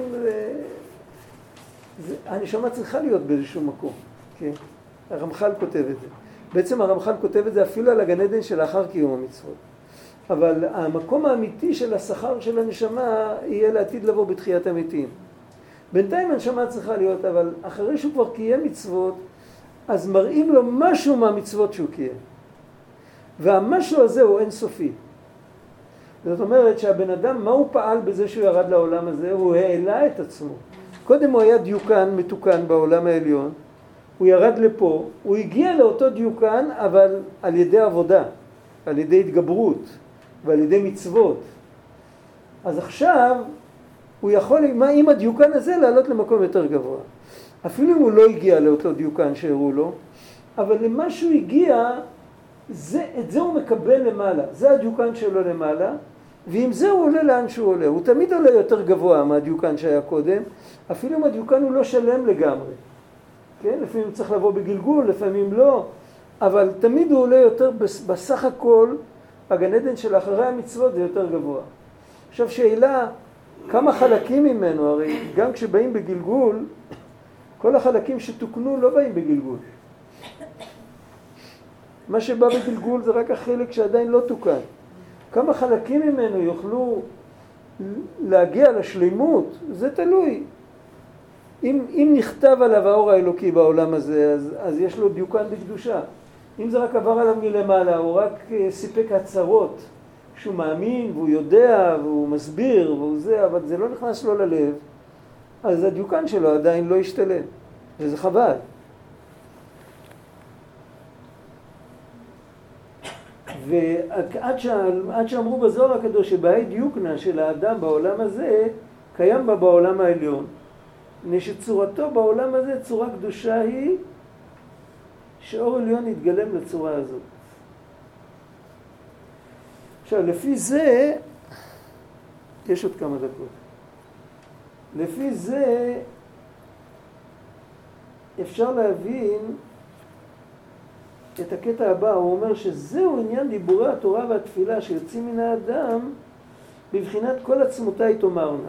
זה, הנשמה צריכה להיות באיזשהו מקום, כן? הרמח"ל כותב את זה. בעצם הרמח"ל כותב את זה אפילו על הגן עדן שלאחר קיום המצוות. אבל המקום האמיתי של השכר של הנשמה יהיה לעתיד לבוא בתחיית המתים. בינתיים הנשמה צריכה להיות, אבל אחרי שהוא כבר קיים מצוות, אז מראים לו משהו מהמצוות שהוא קיים. והמשהו הזה הוא אינסופי. זאת אומרת שהבן אדם, מה הוא פעל בזה שהוא ירד לעולם הזה? הוא העלה את עצמו. קודם הוא היה דיוקן מתוקן בעולם העליון, הוא ירד לפה, הוא הגיע לאותו דיוקן, אבל על ידי עבודה, על ידי התגברות ועל ידי מצוות. אז עכשיו הוא יכול עם הדיוקן הזה לעלות למקום יותר גבוה. אפילו אם הוא לא הגיע לאותו דיוקן שהראו לו, אבל למה שהוא הגיע, זה, את זה הוא מקבל למעלה. זה הדיוקן שלו למעלה, ועם זה הוא עולה לאן שהוא עולה. הוא תמיד עולה יותר גבוה מהדיוקן שהיה קודם, אפילו אם הדיוקן הוא לא שלם לגמרי. כן? לפעמים צריך לבוא בגלגול, לפעמים לא, אבל תמיד הוא עולה יותר, בסך הכל, הגן עדן של אחרי המצוות זה יותר גבוה. עכשיו שאלה, כמה חלקים ממנו, הרי גם כשבאים בגלגול, כל החלקים שתוקנו לא באים בגלגול. מה שבא בגלגול זה רק החלק שעדיין לא תוקן. כמה חלקים ממנו יוכלו להגיע לשלימות, זה תלוי. אם, אם נכתב עליו האור האלוקי בעולם הזה, אז, אז יש לו דיוקן בקדושה. אם זה רק עבר עליו מלמעלה, הוא רק סיפק הצהרות, שהוא מאמין והוא יודע והוא מסביר והוא זה, אבל זה לא נכנס לו ללב, אז הדיוקן שלו עדיין לא ישתלם, וזה חבל. ועד שעד שאמרו בזוהר הקדוש שבהי דיוקנה של האדם בעולם הזה, קיים בה בעולם העליון. מפני שצורתו בעולם הזה, צורה קדושה היא, שאור עליון יתגלם לצורה הזאת. עכשיו, לפי זה, יש עוד כמה דקות. לפי זה, אפשר להבין את הקטע הבא. הוא אומר שזהו עניין דיבורי התורה והתפילה שיוצאים מן האדם, בבחינת כל עצמותיי תאמרנה.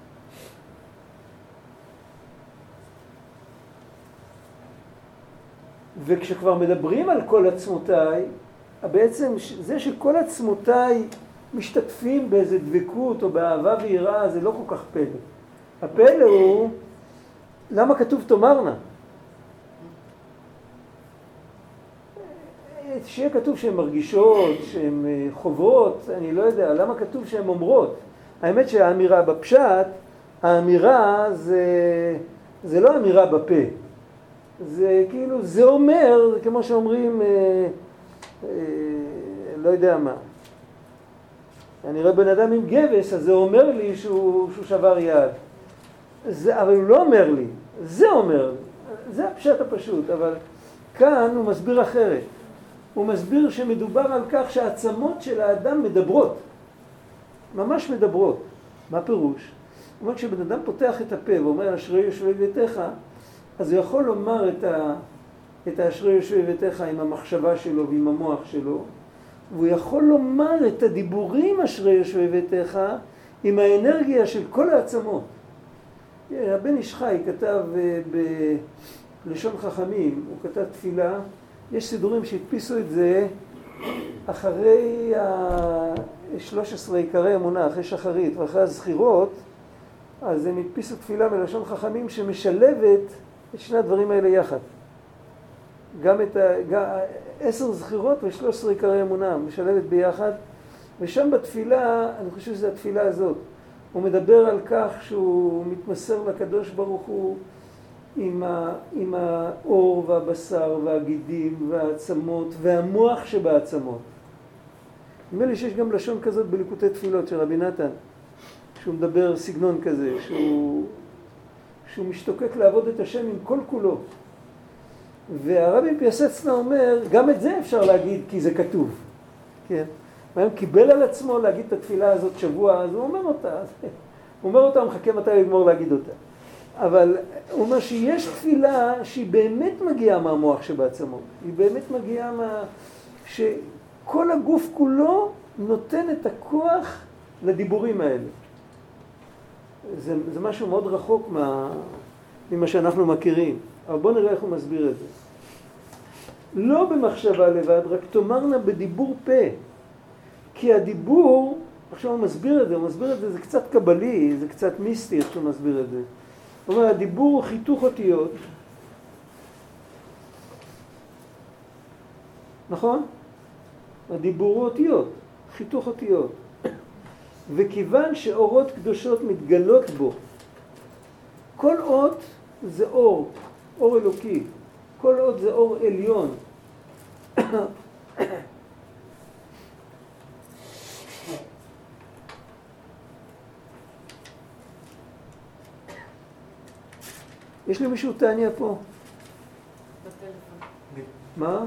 וכשכבר מדברים על כל עצמותיי, בעצם זה שכל עצמותיי משתתפים באיזה דבקות או באהבה ויראה, זה לא כל כך פלא. הפלא הוא, למה כתוב תאמרנה? שיהיה כתוב שהן מרגישות, שהן חוברות, אני לא יודע, למה כתוב שהן אומרות? האמת שהאמירה בפשט, האמירה זה, זה לא אמירה בפה. זה כאילו, זה אומר, זה כמו שאומרים, אה, אה, לא יודע מה. אני רואה בן אדם עם גבס, אז זה אומר לי שהוא, שהוא שבר יד. זה, אבל הוא לא אומר לי, זה אומר, זה הפשט הפשוט, אבל כאן הוא מסביר אחרת. הוא מסביר שמדובר על כך שהעצמות של האדם מדברות. ממש מדברות. מה פירוש? הוא אומר, כשבן אדם פותח את הפה ואומר, אשרי יושבי ביתך, אז הוא יכול לומר את, ה, את האשרי יושבי ביתך עם המחשבה שלו ועם המוח שלו, והוא יכול לומר את הדיבורים אשרי יושבי ביתך עם האנרגיה של כל העצמות. הבן איש חי כתב בלשון חכמים, הוא כתב תפילה, יש סידורים שהדפיסו את זה אחרי ה-שלוש עשרה עיקרי אמונה, אחרי שחרית ואחרי הזכירות, אז הם הדפיסו תפילה מלשון חכמים שמשלבת את שני הדברים האלה יחד. גם את ה... עשר זכירות ושלוש עשרה עיקרי אמונה, משלבת ביחד, ושם בתפילה, אני חושב שזו התפילה הזאת, הוא מדבר על כך שהוא מתמסר לקדוש ברוך הוא עם, ה... עם האור והבשר והגידים והעצמות והמוח שבעצמות. נדמה לי שיש גם לשון כזאת בליקוטי תפילות של רבי נתן, שהוא מדבר סגנון כזה, שהוא, שהוא משתוקק לעבוד את השם עם כל כולו. והרבי פיאסצנה אומר, גם את זה אפשר להגיד כי זה כתוב. כן? הוא קיבל על עצמו להגיד את התפילה הזאת שבוע, אז הוא אומר אותה. הוא אומר אותה, הוא מחכה מתי הוא יגמור להגיד אותה. אבל הוא אומר שיש תפילה שהיא באמת מגיעה מהמוח שבעצמות. היא באמת מגיעה מה... שכל הגוף כולו נותן את הכוח לדיבורים האלה. זה, זה משהו מאוד רחוק מה, ממה שאנחנו מכירים. אבל בואו נראה איך הוא מסביר את זה. לא במחשבה לבד, רק תאמרנה בדיבור פה. כי הדיבור, עכשיו הוא מסביר את זה, הוא מסביר את זה, זה קצת קבלי, זה קצת מיסטי, איך הוא מסביר את זה. הוא אומר, הדיבור הוא חיתוך אותיות. נכון? הדיבור הוא אותיות, חיתוך אותיות. וכיוון שאורות קדושות מתגלות בו, כל אות זה אור, אור אלוקי. כל אות זה אור עליון. יש לי מישהו תעניה פה? בטלפון. מה? בטלפון.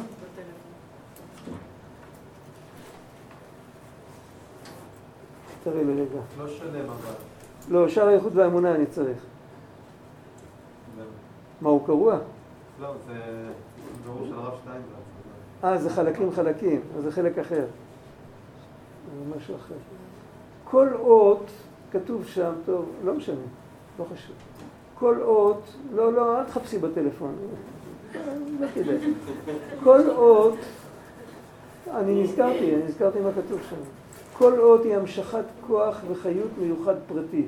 תראי לי רגע. לא שלם אבל. לא, שער האיחוד והאמונה אני צריך. מה, הוא קרוע? לא, זה דור של הרב שטיינזלץ. אה, זה חלקים חלקים, אז זה חלק אחר. זה משהו אחר. כל אות, כתוב שם, טוב, לא משנה, לא חשוב. כל אות, לא, לא, אל תחפשי בטלפון. לא כדאי. כל אות, אני נזכרתי, אני נזכרתי מה כתוב שם. כל אות היא המשכת כוח וחיות מיוחד פרטי.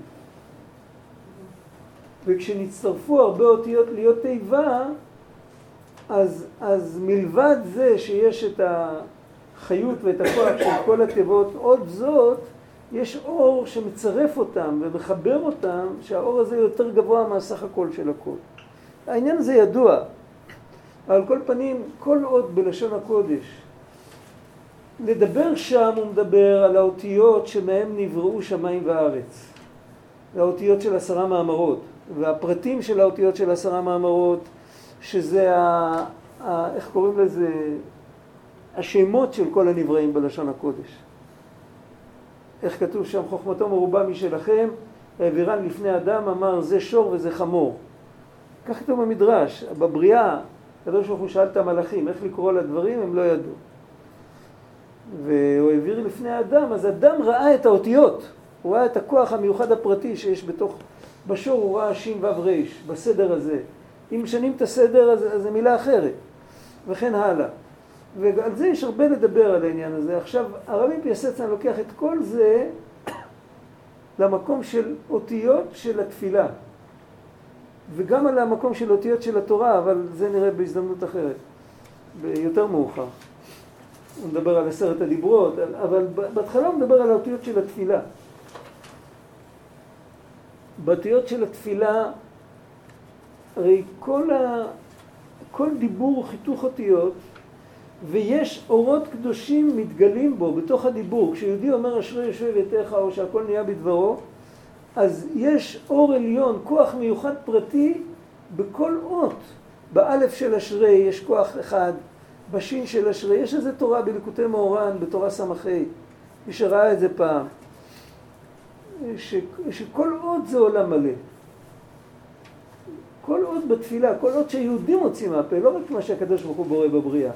וכשנצטרפו הרבה אותיות להיות תיבה, אז, אז מלבד זה שיש את החיות ואת הכוח של כל התיבות, עוד זאת, יש אור שמצרף אותם ומחבר אותם, שהאור הזה יותר גבוה מהסך הכל של הכל. העניין הזה ידוע. על כל פנים, כל אות בלשון הקודש, לדבר שם הוא מדבר על האותיות שמהם נבראו שמיים וארץ. האותיות של עשרה מאמרות. והפרטים של האותיות של עשרה מאמרות, שזה, ה, ה, איך קוראים לזה, השמות של כל הנבראים בלשון הקודש. איך כתוב שם, חוכמתו מרובה משלכם, העבירן לפני אדם, אמר זה שור וזה חמור. כך כתוב במדרש, בבריאה, הקדוש ברוך הוא שאל את המלאכים, איך לקרוא לדברים, הם לא ידעו. והוא העביר לפני האדם, אז אדם ראה את האותיות, הוא ראה את הכוח המיוחד הפרטי שיש בתוך, בשור הוא ראה שין וו ריש, בסדר הזה. אם משנים את הסדר, אז, אז זה מילה אחרת, וכן הלאה. ועל זה יש הרבה לדבר על העניין הזה. עכשיו, הרבי פייסצן לוקח את כל זה למקום של אותיות של התפילה, וגם על המקום של אותיות של התורה, אבל זה נראה בהזדמנות אחרת, ביותר מאוחר. הוא מדבר על עשרת הדיברות, אבל בהתחלה הוא מדבר על האותיות של התפילה. באותיות של התפילה, הרי כל, ה... כל דיבור הוא חיתוך אותיות, ויש אורות קדושים מתגלים בו, בתוך הדיבור. כשיהודי אומר אשרי יושב יתך, או שהכל נהיה בדברו, אז יש אור עליון, כוח מיוחד פרטי, בכל אות. באלף של אשרי יש כוח אחד, בשין של אשרי, יש איזה תורה בליקוטי מאורן, בתורה סמכי, מי שראה את זה פעם, ש... שכל אות זה עולם מלא. כל אות בתפילה, כל אות שהיהודים מוצאים מהפה, לא רק מה שהקדוש ברוך הוא בורא בבריאה.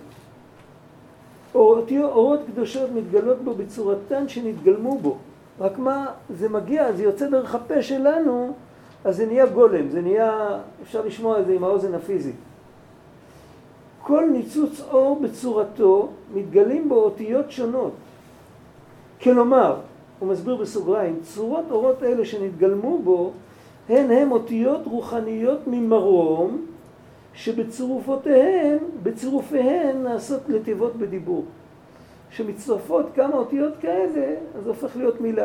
אורות קדושות מתגלות בו בצורתן שנתגלמו בו. רק מה, זה מגיע, זה יוצא דרך הפה שלנו, אז זה נהיה גולם, זה נהיה, אפשר לשמוע את זה עם האוזן הפיזית. כל ניצוץ אור בצורתו מתגלים בו אותיות שונות. כלומר, הוא מסביר בסוגריים, צורות אורות אלה שנתגלמו בו, הן הם אותיות רוחניות ממרום, שבצירופותיהן, בצירופיהן נעשות נתיבות בדיבור. שמצטרפות כמה אותיות כאלה, אז הופך להיות מילה.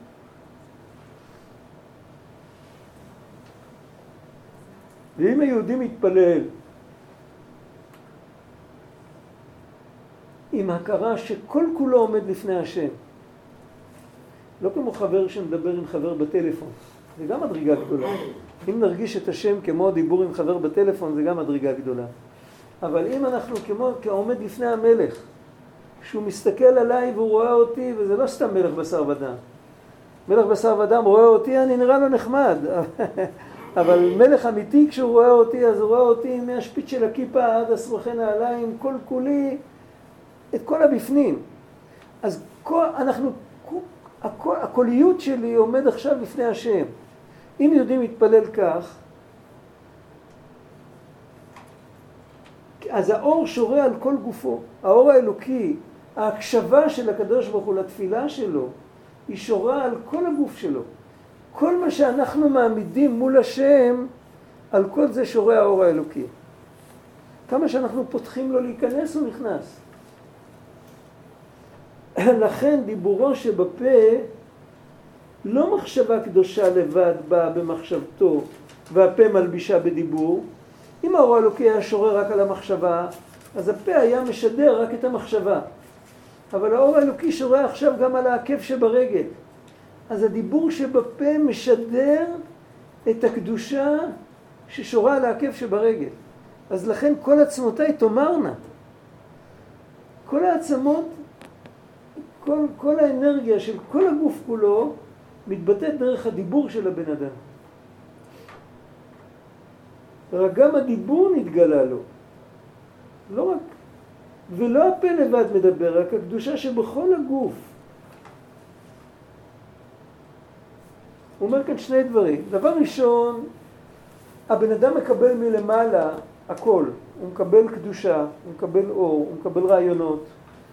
ואם היהודי מתפלל עם הכרה שכל כולו עומד לפני השם, לא כמו חבר שמדבר עם חבר בטלפון, זה גם מדרגה גדולה. אם נרגיש את השם כמו דיבור עם חבר בטלפון, זה גם מדרגה גדולה. אבל אם אנחנו כמו כעומד לפני המלך, שהוא מסתכל עליי והוא רואה אותי, וזה לא סתם מלך בשר ודם. מלך בשר ודם רואה אותי, אני נראה לו נחמד. אבל מלך אמיתי כשהוא רואה אותי, אז הוא רואה אותי מהשפיץ של הכיפה עד הסרוכי נעליים, כל כולי, את כל הבפנים. אז כל, אנחנו, הכל, הקוליות שלי עומד עכשיו לפני השם. אם יהודי מתפלל כך, אז האור שורה על כל גופו. האור האלוקי, ההקשבה של הקדוש ברוך הוא לתפילה שלו, היא שורה על כל הגוף שלו. כל מה שאנחנו מעמידים מול השם, על כל זה שורה האור האלוקי. כמה שאנחנו פותחים לו להיכנס, הוא נכנס. לכן דיבורו שבפה, לא מחשבה קדושה לבד באה במחשבתו, והפה מלבישה בדיבור. אם האור האלוקי היה שורה רק על המחשבה, אז הפה היה משדר רק את המחשבה. אבל האור האלוקי שורה עכשיו גם על העקב שברגל. אז הדיבור שבפה משדר את הקדושה ששורה על העקב שברגל. אז לכן כל עצמותיי תאמרנה. כל העצמות, כל, כל האנרגיה של כל הגוף כולו, מתבטאת דרך הדיבור של הבן אדם. רק גם הדיבור נתגלה לו. לא רק, ולא הפה לבד מדבר, רק הקדושה שבכל הגוף. הוא אומר כאן שני דברים. דבר ראשון, הבן אדם מקבל מלמעלה הכל. הוא מקבל קדושה, הוא מקבל אור, הוא מקבל רעיונות.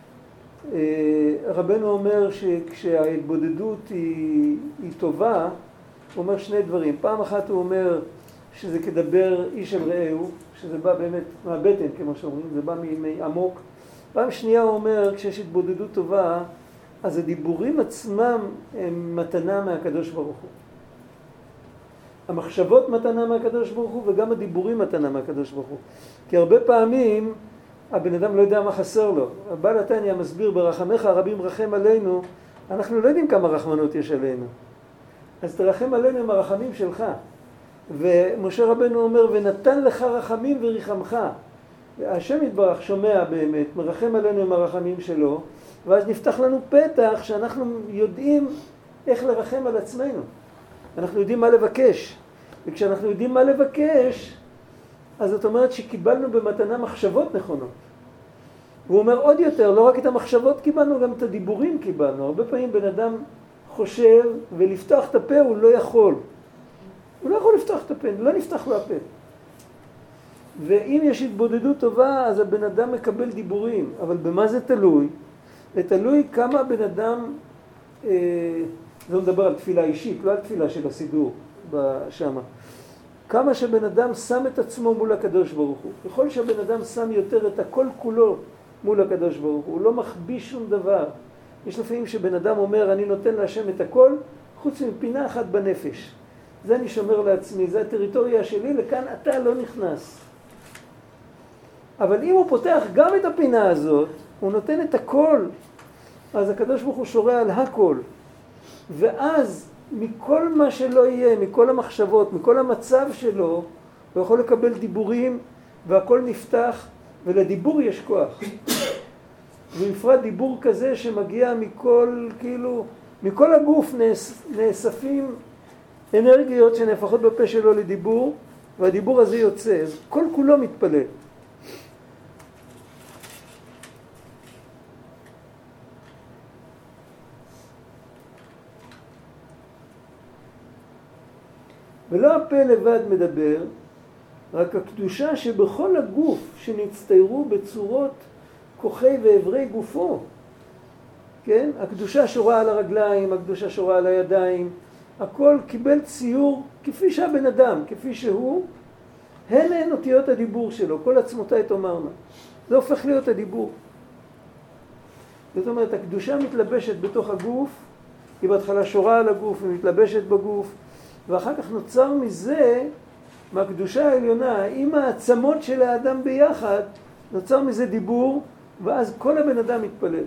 רבנו אומר שכשההתבודדות היא, היא טובה, הוא אומר שני דברים. פעם אחת הוא אומר שזה כדבר איש אל רעהו, שזה בא באמת מהבטן, כמו שאומרים, זה בא מעמוק. פעם שנייה הוא אומר, כשיש התבודדות טובה, אז הדיבורים עצמם הם מתנה מהקדוש ברוך הוא. המחשבות מתנה מהקדוש ברוך הוא, וגם הדיבורים מתנה מהקדוש ברוך הוא. כי הרבה פעמים הבן אדם לא יודע מה חסר לו. הבעל התניא מסביר ברחמך הרבים רחם עלינו, אנחנו לא יודעים כמה רחמנות יש עלינו. אז תרחם עלינו עם הרחמים שלך. ומשה רבנו אומר, ונתן לך רחמים וריחמך. השם יתברך שומע באמת, מרחם עלינו עם הרחמים שלו, ואז נפתח לנו פתח שאנחנו יודעים איך לרחם על עצמנו. אנחנו יודעים מה לבקש. וכשאנחנו יודעים מה לבקש, אז זאת אומרת שקיבלנו במתנה מחשבות נכונות. הוא אומר עוד יותר, לא רק את המחשבות קיבלנו, גם את הדיבורים קיבלנו. הרבה פעמים בן אדם חושב, ולפתוח את הפה הוא לא יכול. הוא לא יכול לפתוח את הפה, לא נפתח לו הפה. ואם יש התבודדות טובה, אז הבן אדם מקבל דיבורים. אבל במה זה תלוי? זה תלוי כמה בן אדם, אה, זה לא מדבר על תפילה אישית, לא על תפילה של הסידור שמה. כמה שבן אדם שם את עצמו מול הקדוש ברוך הוא. ככל שהבן אדם שם יותר את הכל כולו מול הקדוש ברוך הוא, הוא לא מחביא שום דבר. יש לפעמים שבן אדם אומר, אני נותן להשם את הכל, חוץ מפינה אחת בנפש. זה אני שומר לעצמי, זה הטריטוריה שלי, לכאן אתה לא נכנס. אבל אם הוא פותח גם את הפינה הזאת, הוא נותן את הכל, אז הקדוש ברוך הוא שורה על הכל. ואז מכל מה שלא יהיה, מכל המחשבות, מכל המצב שלו, הוא יכול לקבל דיבורים, והכל נפתח, ולדיבור יש כוח. ובפרט דיבור כזה שמגיע מכל, כאילו, מכל הגוף נאס, נאספים אנרגיות שנהפכות בפה שלו לדיבור, והדיבור הזה יוצא, אז כל כולו מתפלל. ולא הפה לבד מדבר, רק הקדושה שבכל הגוף שנצטיירו בצורות כוחי ועברי גופו. כן? הקדושה שורה על הרגליים, הקדושה שורה על הידיים, הכל קיבל ציור כפי שהבן אדם, כפי שהוא, הן הן אותיות הדיבור שלו, כל עצמותיי תאמרנה. זה הופך להיות הדיבור. זאת אומרת, הקדושה מתלבשת בתוך הגוף, היא בהתחלה שורה על הגוף, היא מתלבשת בגוף, ואחר כך נוצר מזה, מהקדושה העליונה, עם העצמות של האדם ביחד, נוצר מזה דיבור, ואז כל הבן אדם מתפלל.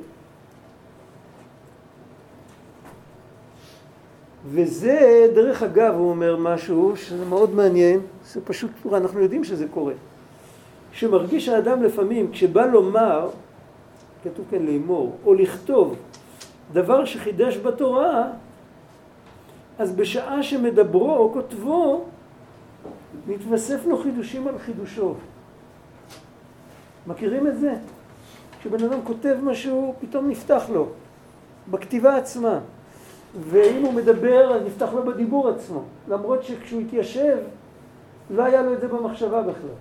וזה, דרך אגב, הוא אומר משהו שזה מאוד מעניין, זה פשוט, אנחנו יודעים שזה קורה. שמרגיש האדם לפעמים, כשבא לומר, כתוב כאן לאמור, או לכתוב, דבר שחידש בתורה, אז בשעה שמדברו או כותבו, מתווסף לו חידושים על חידושו. מכירים את זה? כשבן אדם כותב משהו, פתאום נפתח לו, בכתיבה עצמה. ואם הוא מדבר, אז נפתח לו בדיבור עצמו. למרות שכשהוא התיישב, לא היה לו את זה במחשבה בכלל.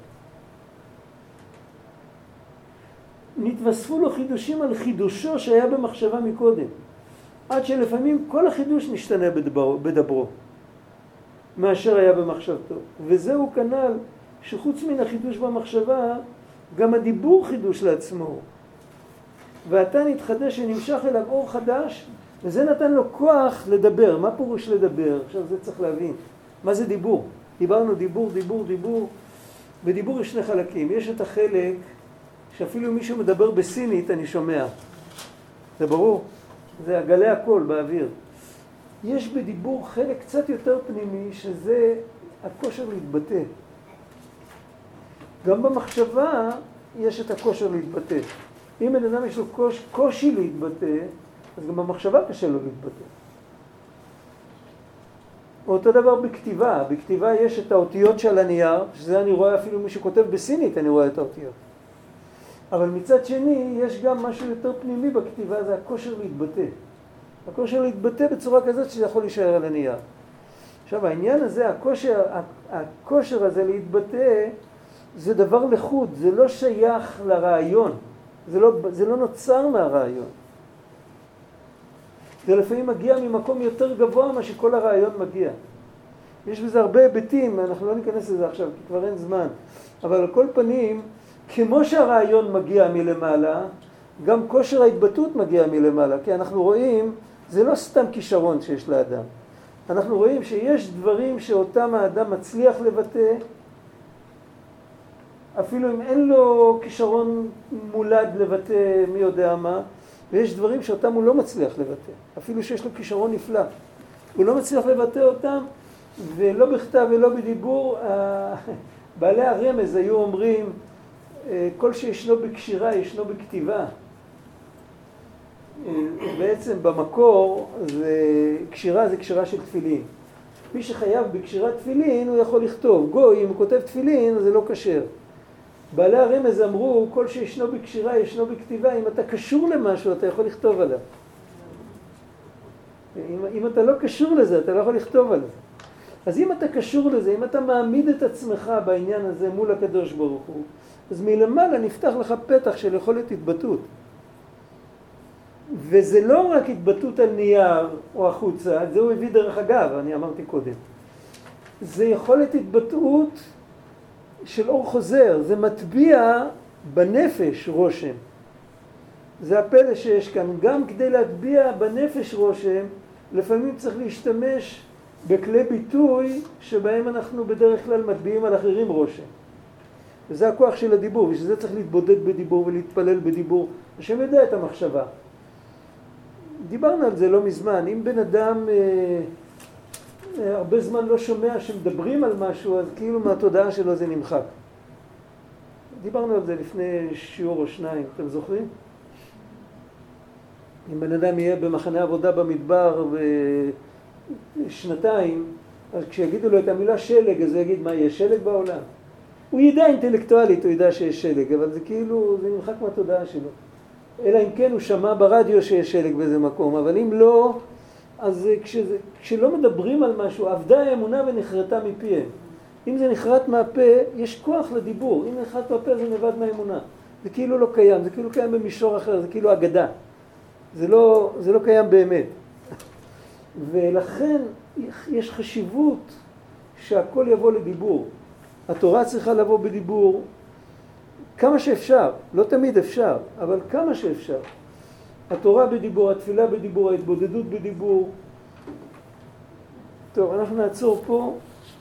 נתווספו לו חידושים על חידושו שהיה במחשבה מקודם. עד שלפעמים כל החידוש נשתנה בדברו, בדברו מאשר היה במחשבתו. וזהו כנ"ל שחוץ מן החידוש במחשבה, גם הדיבור חידוש לעצמו. ואתה נתחדש שנמשך אליו אור חדש, וזה נתן לו כוח לדבר. מה פירוש לדבר? עכשיו זה צריך להבין. מה זה דיבור? דיברנו דיבור, דיבור, דיבור. בדיבור יש שני חלקים. יש את החלק שאפילו אם מישהו מדבר בסינית אני שומע. זה ברור? זה גלי הקול באוויר. יש בדיבור חלק קצת יותר פנימי שזה הכושר להתבטא. גם במחשבה יש את הכושר להתבטא. אם בן אדם יש לו קוש, קושי להתבטא, אז גם במחשבה קשה לו להתבטא. אותו דבר בכתיבה, בכתיבה יש את האותיות של הנייר, שזה אני רואה אפילו מי שכותב בסינית אני רואה את האותיות. אבל מצד שני יש גם משהו יותר פנימי בכתיבה, זה הכושר להתבטא. הכושר להתבטא בצורה כזאת שזה יכול להישאר על הנייר. עכשיו העניין הזה, הכושר, הכושר הזה להתבטא, זה דבר לחוד, זה לא שייך לרעיון, זה לא, זה לא נוצר מהרעיון. זה לפעמים מגיע ממקום יותר גבוה מה שכל הרעיון מגיע. יש בזה הרבה היבטים, אנחנו לא ניכנס לזה עכשיו כי כבר אין זמן. אבל על כל פנים, כמו שהרעיון מגיע מלמעלה, גם כושר ההתבטאות מגיע מלמעלה. כי אנחנו רואים, זה לא סתם כישרון שיש לאדם. אנחנו רואים שיש דברים שאותם האדם מצליח לבטא, אפילו אם אין לו כישרון מולד לבטא מי יודע מה, ויש דברים שאותם הוא לא מצליח לבטא, אפילו שיש לו כישרון נפלא. הוא לא מצליח לבטא אותם, ולא בכתב ולא בדיבור. בעלי הרמז היו אומרים, כל שישנו בקשירה ישנו בכתיבה. בעצם במקור, זה, קשירה זה קשירה של תפילין. מי שחייב בקשירת תפילין הוא יכול לכתוב. גוי, אם הוא כותב תפילין זה לא כשר. בעלי הרמז אמרו, כל שישנו בקשירה ישנו בכתיבה, אם אתה קשור למשהו אתה יכול לכתוב עליו. אם, אם אתה לא קשור לזה אתה לא יכול לכתוב עליו. אז אם אתה קשור לזה, אם אתה מעמיד את עצמך בעניין הזה מול הקדוש ברוך הוא, אז מלמעלה נפתח לך פתח של יכולת התבטאות. וזה לא רק התבטאות על נייר או החוצה, זה הוא הביא דרך אגב, אני אמרתי קודם. זה יכולת התבטאות של אור חוזר, זה מטביע בנפש רושם. זה הפלא שיש כאן, גם כדי להטביע בנפש רושם, לפעמים צריך להשתמש בכלי ביטוי שבהם אנחנו בדרך כלל מטביעים על אחרים רושם. וזה הכוח של הדיבור, ושזה צריך להתבודד בדיבור ולהתפלל בדיבור. השם יודע את המחשבה. דיברנו על זה לא מזמן, אם בן אדם אה, אה, הרבה זמן לא שומע שמדברים על משהו, אז כאילו מהתודעה שלו זה נמחק. דיברנו על זה לפני שיעור או שניים, אתם זוכרים? אם בן אדם יהיה במחנה עבודה במדבר ושנתיים, אז כשיגידו לו את המילה שלג, אז הוא יגיד, מה, יש שלג בעולם? הוא ידע אינטלקטואלית, הוא ידע שיש שלג, אבל זה כאילו, זה נמחק מהתודעה שלו. אלא אם כן הוא שמע ברדיו שיש שלג באיזה מקום, אבל אם לא, אז כשזה, כשלא מדברים על משהו, עבדה האמונה ונחרטה מפיהם. אם זה נחרט מהפה, יש כוח לדיבור. אם נחרט מהפה זה נבד מהאמונה. זה כאילו לא קיים, זה כאילו קיים במישור אחר, זה כאילו אגדה. זה לא, זה לא קיים באמת. ולכן יש חשיבות שהכל יבוא לדיבור. התורה צריכה לבוא בדיבור כמה שאפשר, לא תמיד אפשר, אבל כמה שאפשר. התורה בדיבור, התפילה בדיבור, ההתבודדות בדיבור. טוב, אנחנו נעצור פה.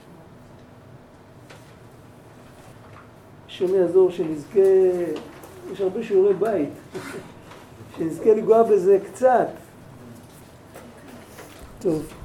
השם יעזור שנזכה, יש הרבה שיעורי בית, שנזכה לגוע בזה קצת. טוב.